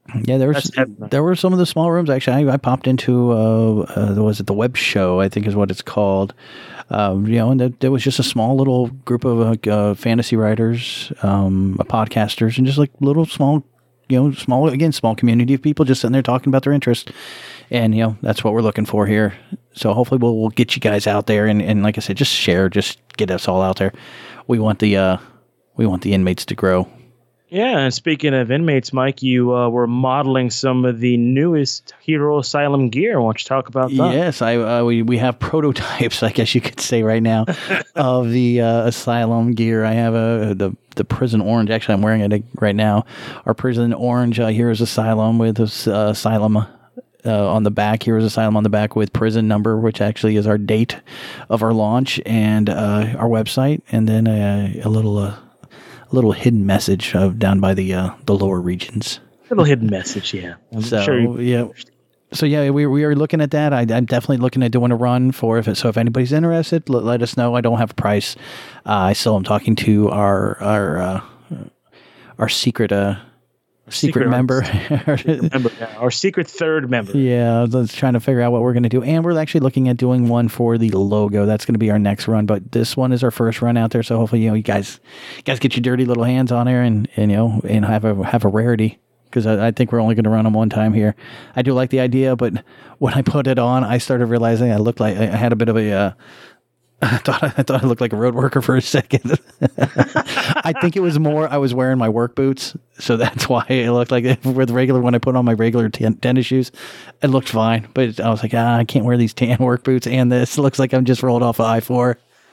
A: Yeah, there was there were some of the small rooms. Actually, I, I popped into uh, uh, was it the Web Show? I think is what it's called. Um, you know, and there, there was just a small little group of uh, fantasy writers, um, podcasters, and just like little small, you know, small again, small community of people just sitting there talking about their interests. And you know, that's what we're looking for here. So hopefully, we'll we'll get you guys out there, and, and like I said, just share, just get us all out there. We want the uh, we want the inmates to grow.
B: Yeah, and speaking of inmates, Mike, you uh, were modeling some of the newest Hero Asylum gear. Why don't you talk about that?
A: Yes, I uh, we we have prototypes, I guess you could say, right now, of the uh, Asylum gear. I have a the the prison orange. Actually, I'm wearing it right now. Our prison orange uh, Heroes Asylum with uh, Asylum uh, on the back. Heroes Asylum on the back with prison number, which actually is our date of our launch and uh, our website, and then a, a little. Uh, little hidden message uh, down by the uh, the lower regions.
B: Little hidden message, yeah. I'm
A: so
B: sure you-
A: yeah, so yeah, we we are looking at that. I, I'm definitely looking at doing a run for if it, so if anybody's interested, let, let us know. I don't have a price. Uh, I still am talking to our our uh, our secret uh secret, secret member,
B: secret member yeah. Our secret third member.
A: Yeah, let's trying to figure out what we're going to do, and we're actually looking at doing one for the logo. That's going to be our next run, but this one is our first run out there. So hopefully, you know, you guys, you guys get your dirty little hands on there, and, and you know, and have a have a rarity, because I, I think we're only going to run them one time here. I do like the idea, but when I put it on, I started realizing I looked like I had a bit of a. Uh, I thought I thought I looked like a road worker for a second. I think it was more I was wearing my work boots, so that's why it looked like it. With regular when I put on my regular ten, tennis shoes, it looked fine. But I was like, ah, I can't wear these tan work boots, and this looks like I'm just rolled off of I four.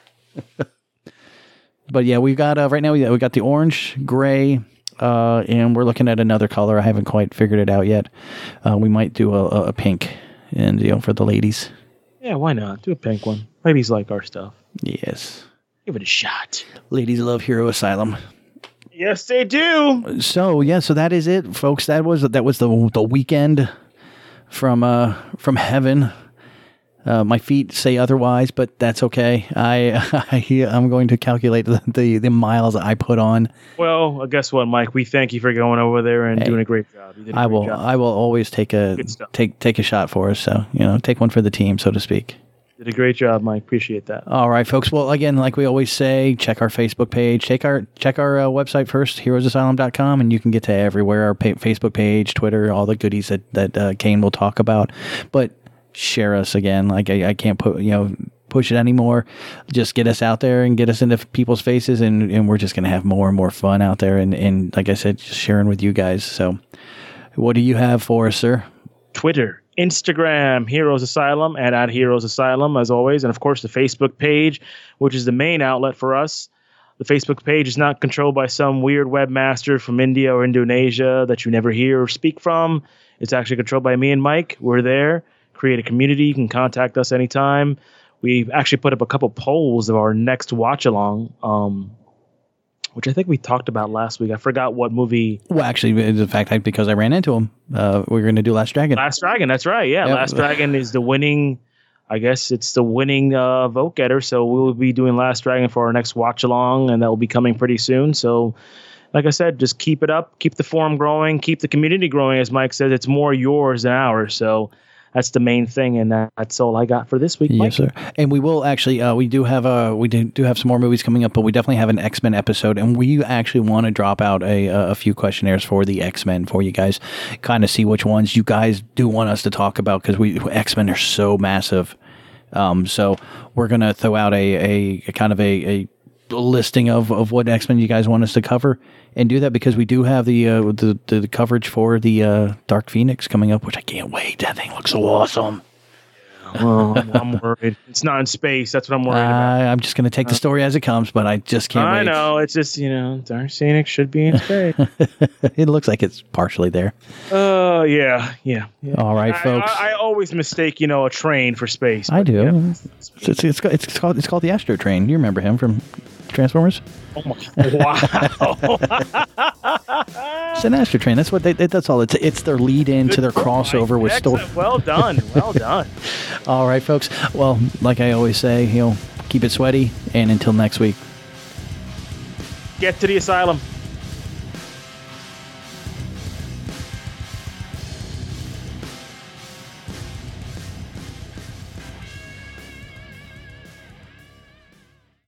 A: But yeah, we've got uh, right now we we got the orange, gray, uh, and we're looking at another color. I haven't quite figured it out yet. Uh, we might do a, a pink, and you know, for the ladies.
B: Yeah, why not? Do a pink one. Ladies like our stuff.
A: Yes.
B: Give it a shot.
A: Ladies love Hero Asylum.
B: Yes, they do.
A: So yeah, so that is it, folks. That was that was the the weekend from uh from heaven. Uh, my feet say otherwise, but that's okay. I, I I'm going to calculate the, the, the miles I put on.
B: Well, guess what, Mike? We thank you for going over there and hey, doing a great job. You did a
A: I
B: great
A: will
B: job.
A: I will always take a take take a shot for us. So you know, take one for the team, so to speak.
B: Did a great job, Mike. Appreciate that.
A: All right, folks. Well, again, like we always say, check our Facebook page. Check our check our uh, website first, heroes asylum dot com, and you can get to everywhere. Our pa- Facebook page, Twitter, all the goodies that that uh, Kane will talk about. But share us again. Like I, I can't put you know push it anymore. Just get us out there and get us into people's faces, and, and we're just gonna have more and more fun out there. And, and like I said, just sharing with you guys. So, what do you have for us, sir?
B: Twitter, Instagram, Heroes Asylum, and at Heroes Asylum, as always. And, of course, the Facebook page, which is the main outlet for us. The Facebook page is not controlled by some weird webmaster from India or Indonesia that you never hear or speak from. It's actually controlled by me and Mike. We're there. Create a community. You can contact us anytime. We've actually put up a couple polls of our next watch-along, um, which I think we talked about last week. I forgot what movie.
A: Well, actually, in fact, I, because I ran into him, uh, we were going to do Last Dragon.
B: Last Dragon, that's right. Yeah, yep. Last Dragon is the winning, I guess it's the winning uh, vote getter. So we'll be doing Last Dragon for our next watch along, and that will be coming pretty soon. So, like I said, just keep it up, keep the forum growing, keep the community growing. As Mike said, it's more yours than ours. So that's the main thing, and that's all I got for this week, Mike.
A: Yes, sir. And we will actually, uh, we do have uh, we do, do have some more movies coming up, but we definitely have an X-Men episode, and we actually want to drop out a a few questionnaires for the X-Men for you guys, kind of see which ones you guys do want us to talk about, because we X-Men are so massive. Um, so we're gonna throw out a, a, a kind of a, a listing of, of what X-Men you guys want us to cover, and do that because we do have the uh, the, the coverage for the uh, Dark Phoenix coming up, which I can't wait. That thing looks so awesome.
B: Well, I'm worried. It's not in space. That's what I'm worried
A: uh,
B: about.
A: I'm just going to take the story as it comes, but I just can't
B: I
A: wait.
B: know. It's just, you know, Dark Phoenix should be in space.
A: It looks like it's partially there.
B: Oh, uh, yeah, yeah, yeah.
A: All right,
B: I,
A: folks.
B: I, I always mistake, you know, a train for space.
A: I do.
B: Yeah.
A: It's, it's, it's, it's, called, it's called the Astro Train. You remember him from Transformers?
B: Oh my, wow.
A: It's an Astro Train. That's what they, that's all. It's, it's their lead in to their crossover with story.
B: Well done. Well done.
A: All right, folks. Well, like I always say, you know, keep it sweaty, and until next week.
B: Get to the asylum.